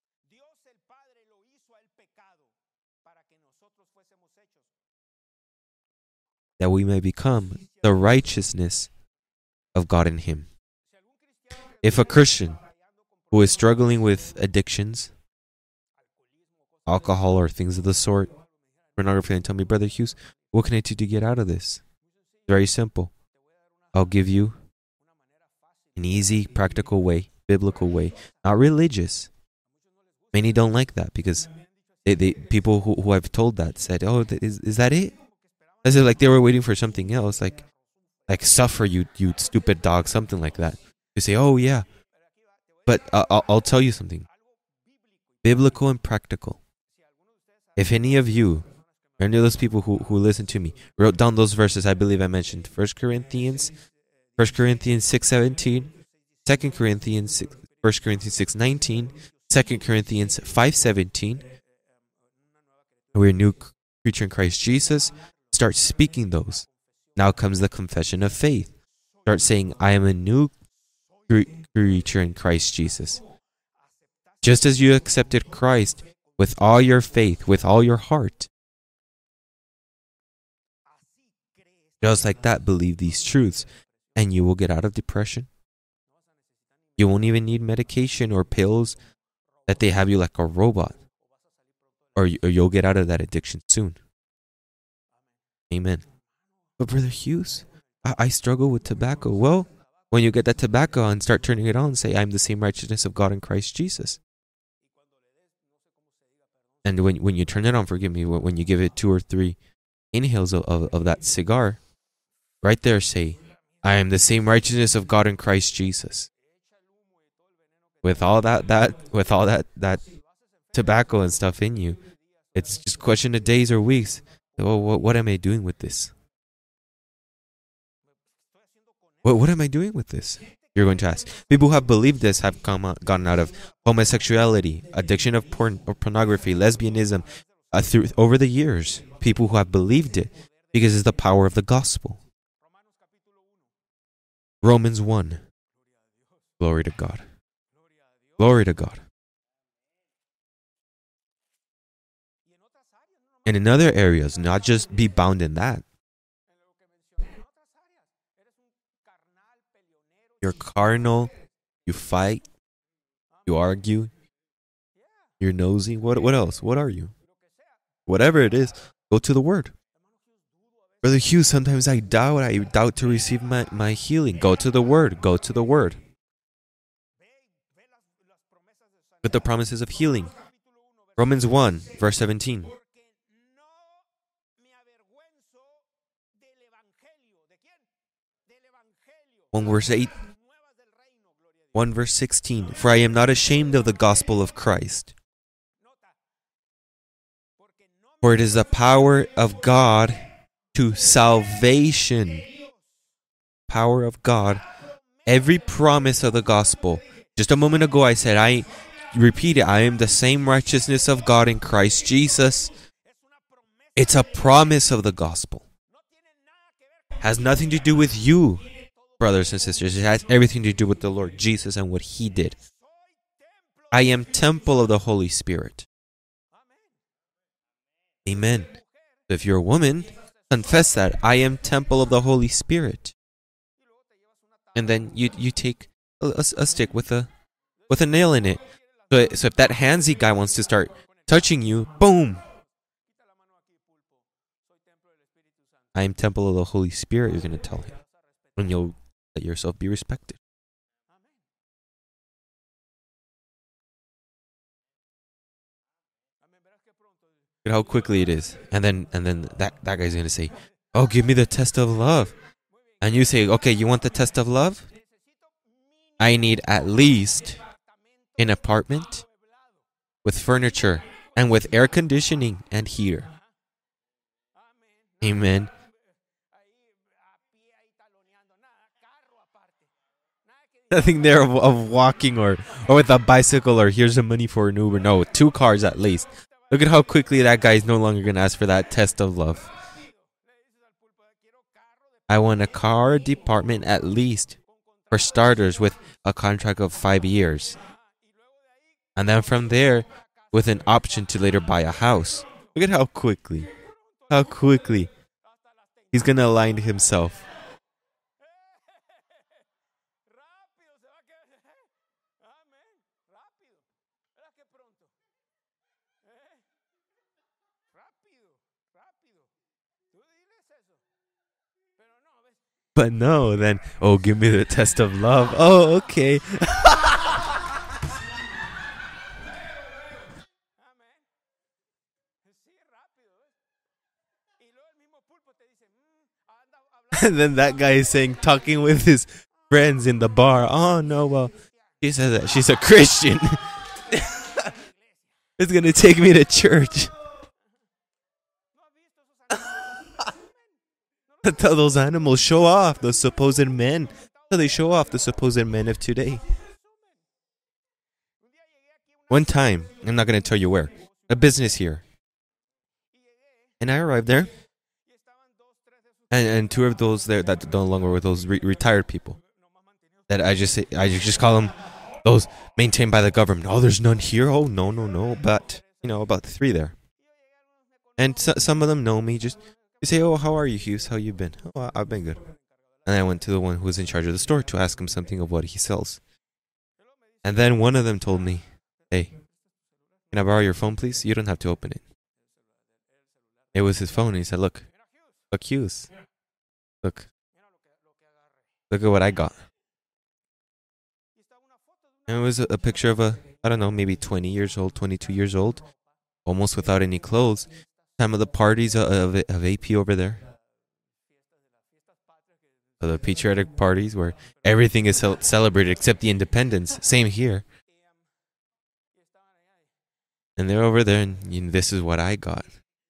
Speaker 2: That we may become the righteousness of God in him. If a Christian who is struggling with addictions, alcohol or things of the sort, pornography, and tell me, Brother Hughes, what can I do to get out of this? Very simple. I'll give you an easy, practical way, biblical way, not religious. Many don't like that because people who I've told that said, "Oh, is that it?" As if like they were waiting for something else, like suffer, you stupid dog, something like that. They say, "Oh yeah," but I'll tell you something, biblical and practical. If any of you, or any of those people who listen to me, wrote down those verses, I believe I mentioned 1 Corinthians 6:17, 2 Corinthians 1 Corinthians 6:19, 2 Corinthians 5:17. We're a new creature in Christ Jesus. Start speaking those. Now comes the confession of faith. Start saying, I am a new creature in Christ Jesus. Just as you accepted Christ with all your faith, with all your heart, just like that, believe these truths, and you will get out of depression. You won't even need medication or pills that they have you like a robot. Or you'll get out of that addiction soon. Amen. But Brother Hughes, I struggle with tobacco. Well, when you get that tobacco and start turning it on, say, I'm the same righteousness of God in Christ Jesus. And when you turn it on, forgive me, when you give it 2 or 3 inhales of that cigar, right there say, I am the same righteousness of God in Christ Jesus. With all that tobacco and stuff in you, it's just a question of days or weeks. Oh, what am I doing with this? What am I doing with this? You're going to ask. People who have believed this have gotten out of homosexuality, addiction of pornography, lesbianism, over the years. People who have believed it because it's the power of the gospel. Romans 1. Glory to God. Glory to God. And in other areas, not just be bound in that. You're carnal, you fight, you argue, you're nosy. What else? What are you? Whatever it is, go to the Word. Brother Hughes, sometimes I doubt to receive my healing. Go to the Word. Go to the Word. With the promises of healing. Romans 1, verse 17. 1 verse 8. 1 verse 16. For I am not ashamed of the gospel of Christ. For it is the power of God to salvation. Power of God. Every promise of the gospel. Just a moment ago I said, repeat it. I am the same righteousness of God in Christ Jesus. It's a promise of the gospel. Has nothing to do with you, brothers and sisters. It has everything to do with the Lord Jesus and what He did. I am temple of the Holy Spirit. Amen. So if you're a woman, confess that. I am temple of the Holy Spirit. And then you take a stick with a nail in it. So if that handsy guy wants to start touching you, boom. I am temple of the Holy Spirit, you're going to tell him. And you'll let yourself be respected. Look at how quickly it is. And then that guy's going to say, oh, give me the test of love. And you say, okay, you want the test of love? I need at least an apartment with furniture and with air conditioning and heater. Amen. Nothing there of walking or with a bicycle or here's the money for an Uber. No, 2 cars at least. Look at how quickly that guy is no longer going to ask for that test of love. I want a car department at least, for starters, with a contract of 5 years. And then from there, with an option to later buy a house. Look at how quickly he's going to align himself. But no, then, oh, give me the test of love. Oh, okay. And then that guy is saying, talking with his friends in the bar. Oh, no, well, she says that she's a Christian. It's going to take me to church. Until those animals show off the supposed men. Until they show off the supposed men of today. One time, I'm not going to tell you where, a business here. And I arrived there. And 2 of those there that no longer were those retired people. That I just call them those maintained by the government. Oh, there's none here? Oh, no. But, about 3 there. And some of them know me. Just they say, oh, how are you, Hughes? How you been? Oh, I've been good. And I went to the one who was in charge of the store to ask him something of what he sells. And then one of them told me, hey, can I borrow your phone, please? You don't have to open it. It was his phone. And he said, look, Hughes. Look at what I got. And it was a picture of I don't know, maybe 20 years old, 22 years old, almost without any clothes. Some of the parties of AP over there. The patriotic parties where everything is celebrated except the independence. Same here. And they're over there, and this is what I got.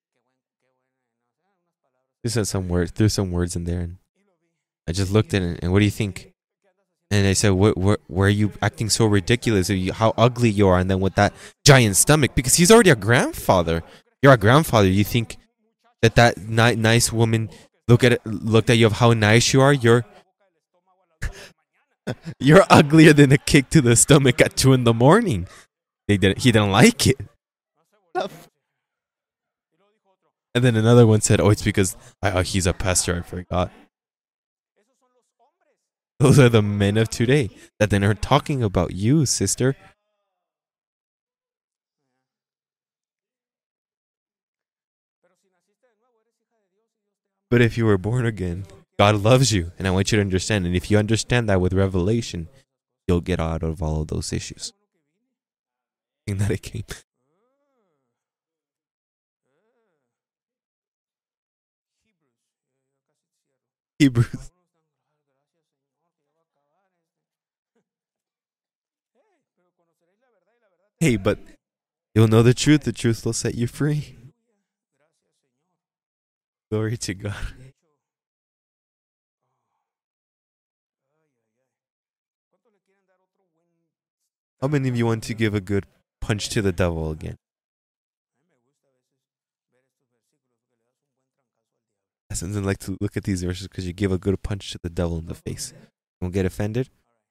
Speaker 2: Just said threw some words in there, and I just looked at it, and what do you think? And I said, where are you acting so ridiculous? How ugly you are, and then with that giant stomach, because he's already a grandfather. You're a grandfather. You think that nice woman looked at you of how nice you are? You're uglier than a kick to the stomach at 2 a.m. He didn't like it. And then another one said, oh, it's because he's a pastor, I forgot. Those are the men of today that then are talking about you, sister. But if you were born again, God loves you, and I want you to understand. And if you understand that with revelation, you'll get out of all of those issues. And that it came. Hebrews. Hey, but you'll know the truth will set you free. Glory to God. How many of you want to give a good punch to the devil again? I sometimes like to look at these verses because you give a good punch to the devil in the face. Don't get offended.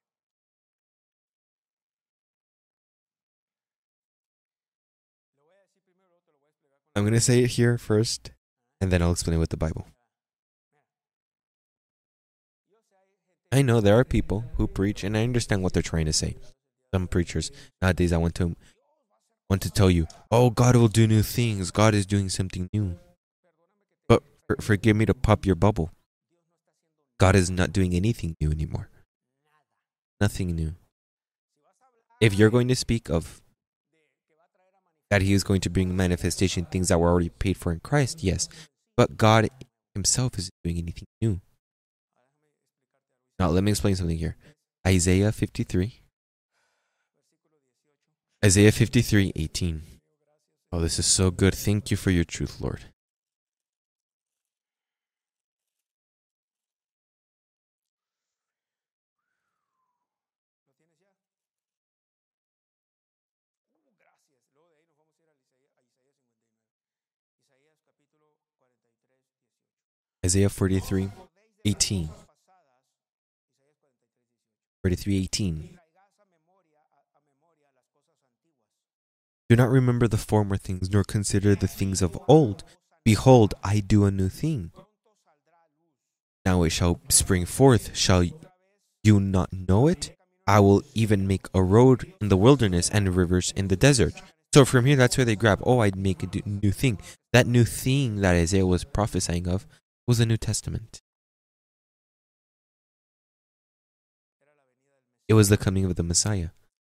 Speaker 2: I'm going to say it here first, and then I'll explain it with the Bible. I know there are people who preach, and I understand what they're trying to say. Some preachers nowadays, I want to tell you, oh, God will do new things. God is doing something new. But forgive me to pop your bubble. God is not doing anything new anymore. Nothing new. If you're going to speak of that He is going to bring manifestation things that were already paid for in Christ, yes. But God Himself isn't doing anything new. Now, let me explain something here. Isaiah 53. Isaiah 53:18. Oh, this is so good. Thank you for your truth, Lord. Isaiah 43:18. 43:18. Do not remember the former things, nor consider the things of old. Behold, I do a new thing. Now it shall spring forth. Shall you not know it? I will even make a road in the wilderness and rivers in the desert. So from here, that's where they grab, oh, I'd make a new thing. That new thing that Isaiah was prophesying of was the New Testament. It was the coming of the Messiah.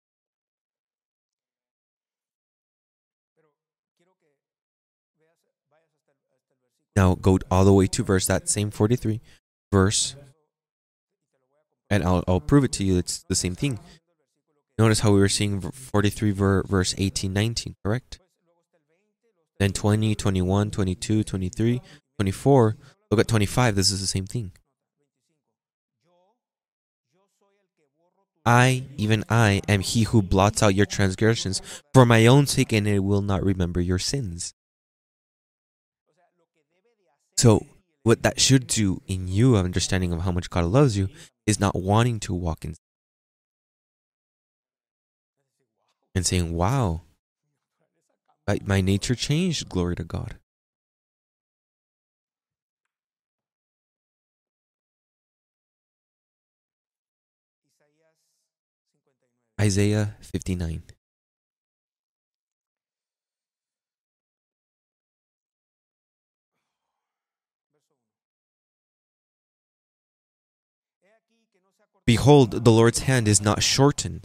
Speaker 2: Now go all the way to that same 43 verse, and I'll prove it to you. It's the same thing. Notice how we were seeing 43 verse 18, 19, correct? Then 20, 21, 22, 23, 24. Look at 25. This is the same thing. I, even I, am He who blots out your transgressions for my own sake, and it will not remember your sins. So, what that should do in you, understanding of how much God loves you, is not wanting to walk in and saying, wow, my nature changed, glory to God. Isaiah 59. Behold, the Lord's hand is not shortened,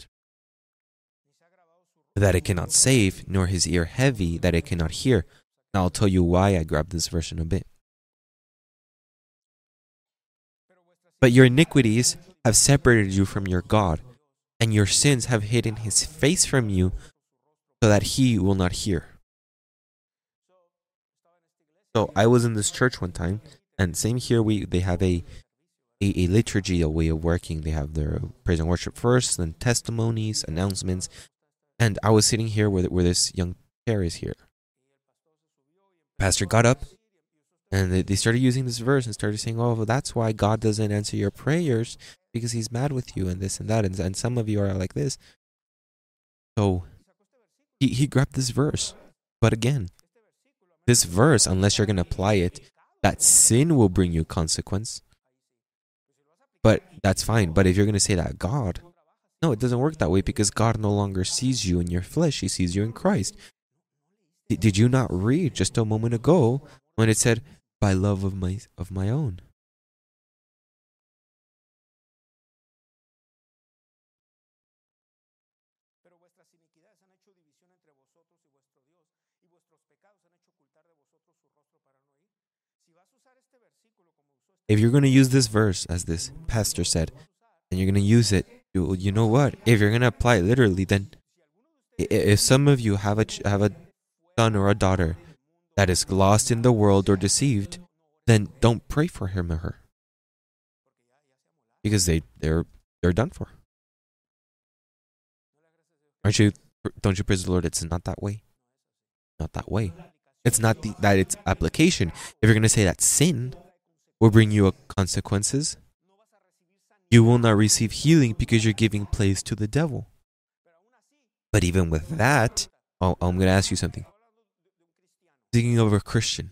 Speaker 2: that it cannot save, nor His ear heavy, that it cannot hear. Now I'll tell you why I grabbed this verse in a bit. But your iniquities have separated you from your God, and your sins have hidden His face from you, so that He will not hear. So I was in this church one time, and same here, they have a liturgy, a way of working. They have their praise and worship first, then testimonies, announcements. And I was sitting here where this young pair is here. Pastor got up, and they started using this verse and started saying, oh, well, that's why God doesn't answer your prayers, because He's mad with you and this and that. And some of you are like this. So he grabbed this verse. But again, this verse, unless you're going to apply it, that sin will bring you consequence. But that's fine. But if you're going to say that God, no, it doesn't work that way, because God no longer sees you in your flesh. He sees you in Christ. Did you not read just a moment ago when it said, by love of my own? If you're going to use this verse, as this pastor said, and you're going to use it, you know what? If you're going to apply it literally, then if some of you have a son or a daughter that is lost in the world or deceived, then don't pray for him or her, because they're done for. Don't you praise the Lord? It's not that way. Not that way. It's not that it's application. If you're going to say that sin will bring you consequences, you will not receive healing because you're giving place to the devil. But even with that, I'm going to ask you something. Thinking of a Christian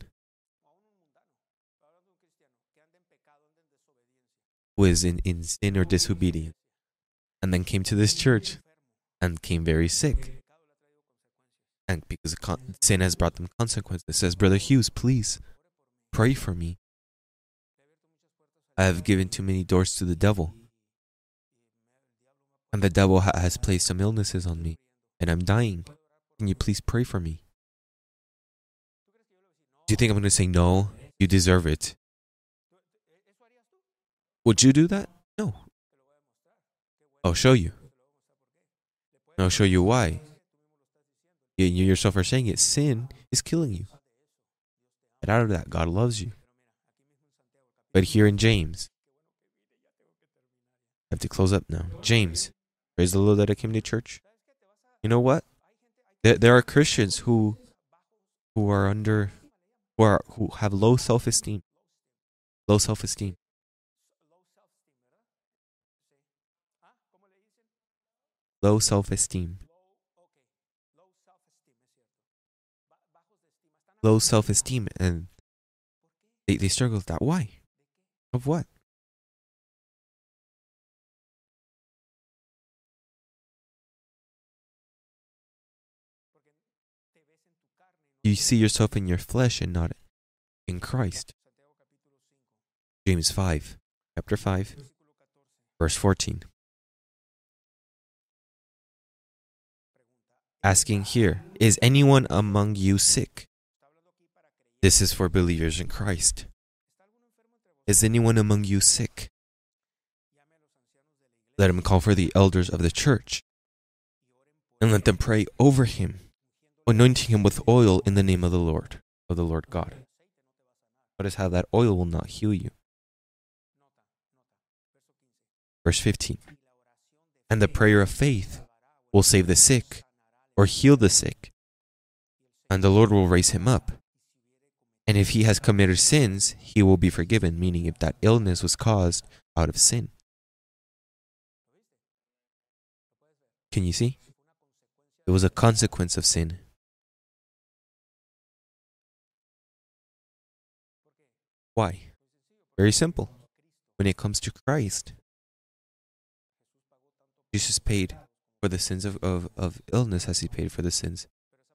Speaker 2: who is in sin or disobedience, and then came to this church and came very sick. And because sin has brought them consequences, it says, Brother Hughes, please pray for me. I have given too many doors to the devil. And the devil has placed some illnesses on me, and I'm dying. Can you please pray for me? Do you think I'm going to say, no, you deserve it? Would you do that? No. I'll show you. I'll show you why. You yourself are saying it. Sin is killing you. Get out of that. God loves you. But here in James, I have to close up now. James, praise the Lord that I came to church. You know what? There are Christians who have low self-esteem. Low self-esteem. Low self-esteem. Low self-esteem, and they struggle with that. Why? Of what? You see yourself in your flesh and not in Christ. James 5, chapter 5, verse 14. Asking here, is anyone among you sick? This is for believers in Christ. Is anyone among you sick? Let him call for the elders of the church, and let them pray over him, anointing him with oil in the name of the Lord God. Notice how that oil will not heal you. Verse 15. And the prayer of faith will save the sick, or heal the sick, and the Lord will raise him up. And if he has committed sins, he will be forgiven, meaning if that illness was caused out of sin. Can you see? It was a consequence of sin. Why? Very simple. When it comes to Christ, Jesus paid for the sins of illness as he paid for the sins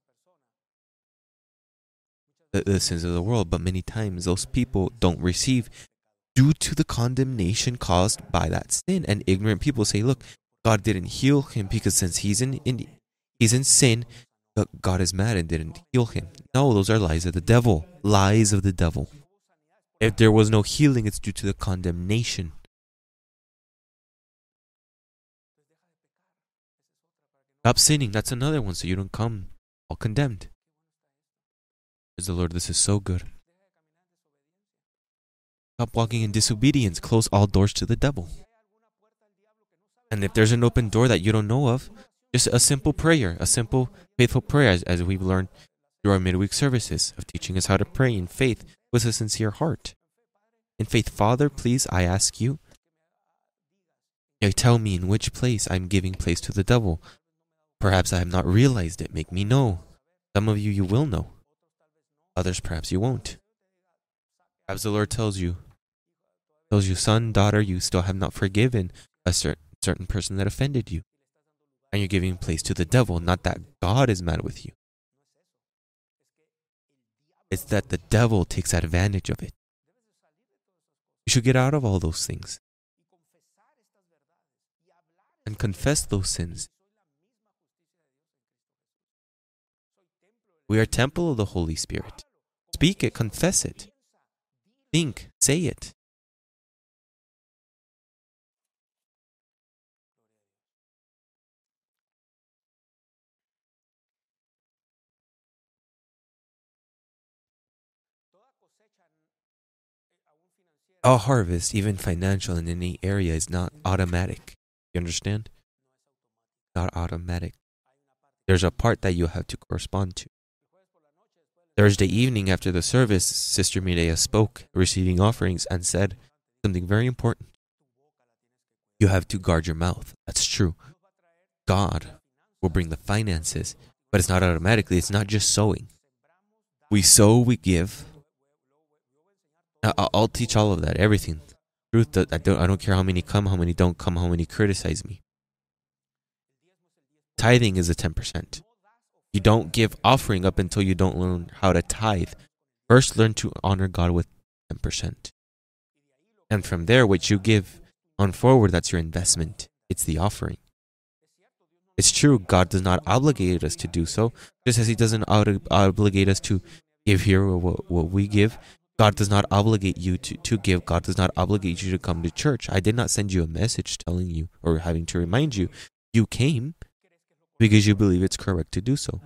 Speaker 2: the sins of the world. But many times those people don't receive due to the condemnation caused by that sin. And ignorant people say, look, God didn't heal him because since he's in sin, God is mad and didn't heal him. No, those are lies of the devil. Lies of the devil. If there was no healing, it's due to the condemnation. Stop sinning. That's another one, so you don't come all condemned. Praise the Lord, this is so good. Stop walking in disobedience. Close all doors to the devil. And if there's an open door that you don't know of, just a simple prayer, a simple faithful prayer, as we've learned through our midweek services of teaching us how to pray in faith with a sincere heart. In faith, Father, please, I ask you, tell me in which place I'm giving place to the devil. Perhaps I have not realized it. Make me know. Some of you will know. Others, perhaps you won't. Perhaps the Lord tells you, son, daughter, you still have not forgiven a certain person that offended you. And you're giving place to the devil, not that God is mad with you. It's that the devil takes advantage of it. You should get out of all those things and confess those sins. We are temple of the Holy Spirit. Speak it, confess it. Think, say it. Our harvest, even financial in any area, is not automatic. You understand? Not automatic. there's a part that you have to correspond to. Thursday evening after the service, Sister Mireya spoke, receiving offerings, and said something very important. You have to guard your mouth. That's true. God will bring the finances, but it's not automatically. It's not just sowing. We sow, we give. I'll teach all of that, everything. Truth, I don't care how many come, how many don't come, how many criticize me. Tithing is a 10%. You don't give offering up until you don't learn how to tithe. First, learn to honor God with 10%. And from there, what you give on forward, that's your investment. It's the offering. It's true, God does not obligate us to do so, just as He doesn't obligate us to give here what we give. God does not obligate you to give. God does not obligate you to come to church. I did not send you a message telling you or having to remind you. You came because you believe it's correct to do so.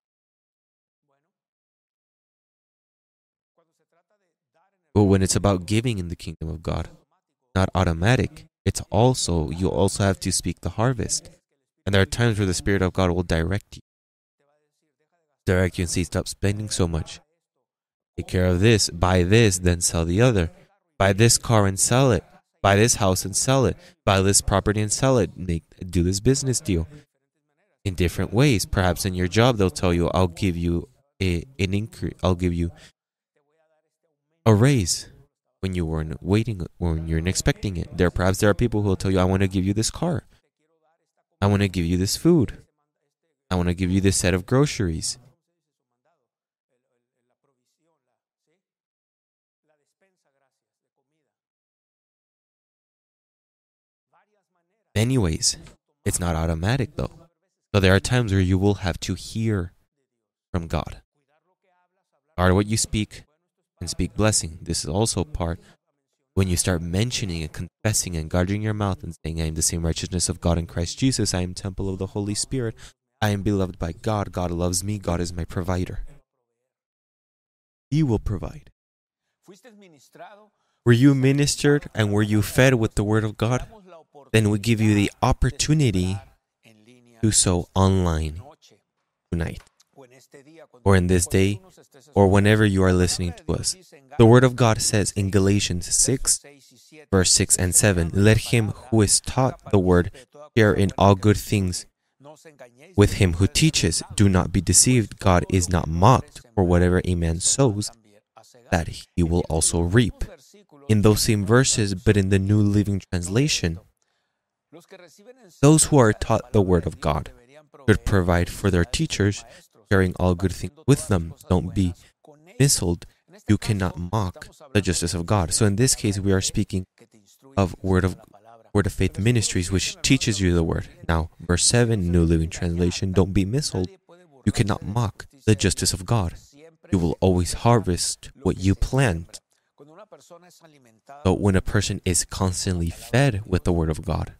Speaker 2: But when it's about giving in the kingdom of God, not automatic. You also have to speak the harvest. And there are times where the Spirit of God will direct you. Direct you and say, stop spending so much. Take care of this, buy this, then sell the other. Buy this car and sell it. Buy this house and sell it. Buy this property and sell it. Do this business deal. In different ways. Perhaps in your job, they'll tell you, I'll give you an increase. I'll give you a raise when you weren't waiting, when you're expecting it. Perhaps there are people who will tell you, I want to give you this car. I want to give you this food. I want to give you this set of groceries. Anyways, it's not automatic though. So there are times where you will have to hear from God. Guard what you speak and speak blessing. This is also part when you start mentioning and confessing and guarding your mouth and saying, I am the same righteousness of God in Christ Jesus. I am temple of the Holy Spirit. I am beloved by God. God loves me. God is my provider. He will provide. Were you ministered and were you fed with the word of God? Then we give you the opportunity to sow online tonight, or in this day, or whenever you are listening to us. The Word of God says in Galatians 6, verse 6 and 7, let him who is taught the Word share in all good things with him who teaches. Do not be deceived. God is not mocked, for whatever a man sows, that he will also reap. In those same verses, but in the New Living Translation, those who are taught the Word of God should provide for their teachers, sharing all good things with them. Don't be misled. You cannot mock the justice of God. So in this case, we are speaking of Word of Faith Ministries, which teaches you the Word. Now, verse 7, New Living Translation, don't be misled. You cannot mock the justice of God. You will always harvest what you plant. So when a person is constantly fed with the Word of God,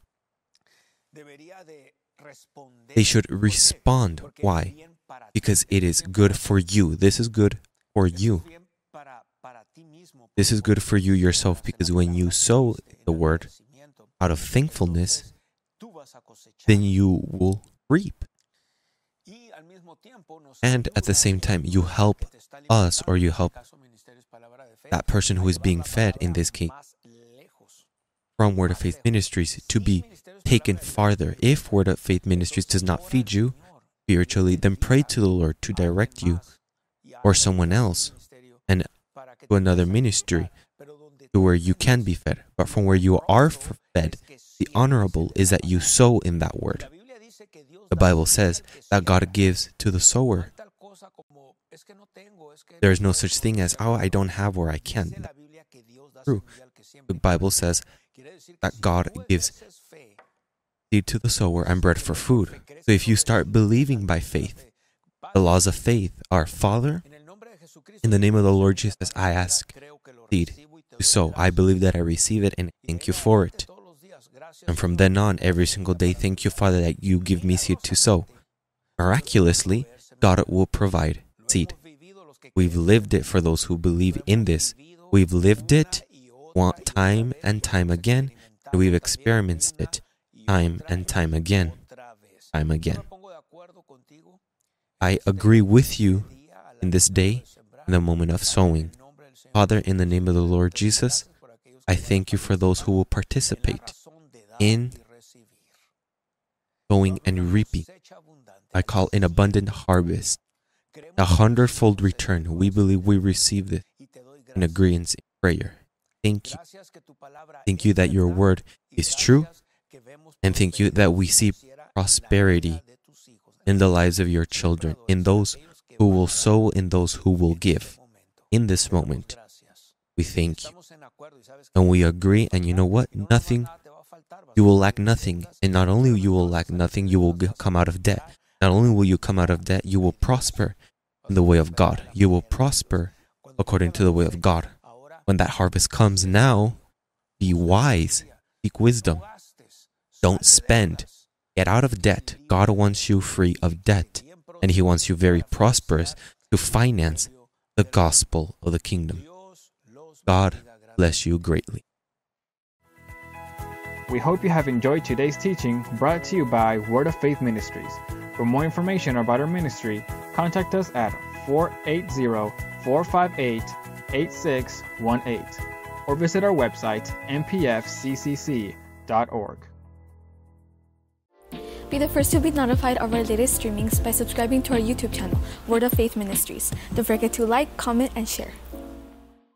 Speaker 2: they should respond. Why? Because it is good for you. This is good for you. This is good for you yourself, because when you sow the word out of thankfulness, then you will reap. And at the same time, you help us, or you help that person who is being fed, in this case, from Word of Faith Ministries, to be taken farther. If Word of Faith Ministries does not feed you spiritually, then pray to the Lord to direct you or someone else and to another ministry to where you can be fed. But from where you are fed, the honorable is that you sow in that word. The Bible says that God gives to the sower. There is no such thing as, I don't have or I can't. That's true. The Bible says that God gives seed to the sower and bread for food. So if you start believing by faith, the laws of faith are, Father, in the name of the Lord Jesus, I ask seed to sow. I believe that I receive it and thank you for it. And from then on, every single day, thank you, Father, that you give me seed to sow. Miraculously, God will provide seed. We've lived it for those who believe in this. We've lived it time and time again, and we've experienced it time and time again. I agree with you in this day, in the moment of sowing. Father, in the name of the Lord Jesus, I thank you for those who will participate in sowing and reaping. I call an abundant harvest, a 100-fold return. We believe we receive this in agreement in prayer. Thank you. Thank you that your word is true, and thank you that we see prosperity in the lives of your children, in those who will sow, in those who will give. In this moment, we thank you. And we agree, and you know what? Nothing, you will lack nothing. And not only you will lack nothing, you will come out of debt. Not only will you come out of debt, you will prosper in the way of God. You will prosper according to the way of God. When that harvest comes now, be wise, seek wisdom. Don't spend. Get out of debt. God wants you free of debt, and He wants you very prosperous to finance the gospel of the kingdom. God bless you greatly.
Speaker 1: We hope you have enjoyed today's teaching brought to you by Word of Faith Ministries. For more information about our ministry, contact us at 480-458-8618 or visit our website, mpfccc.org.
Speaker 6: Be the first to be notified of our latest streamings by subscribing to our YouTube channel, Word of Faith Ministries. Don't forget to like, comment, and share.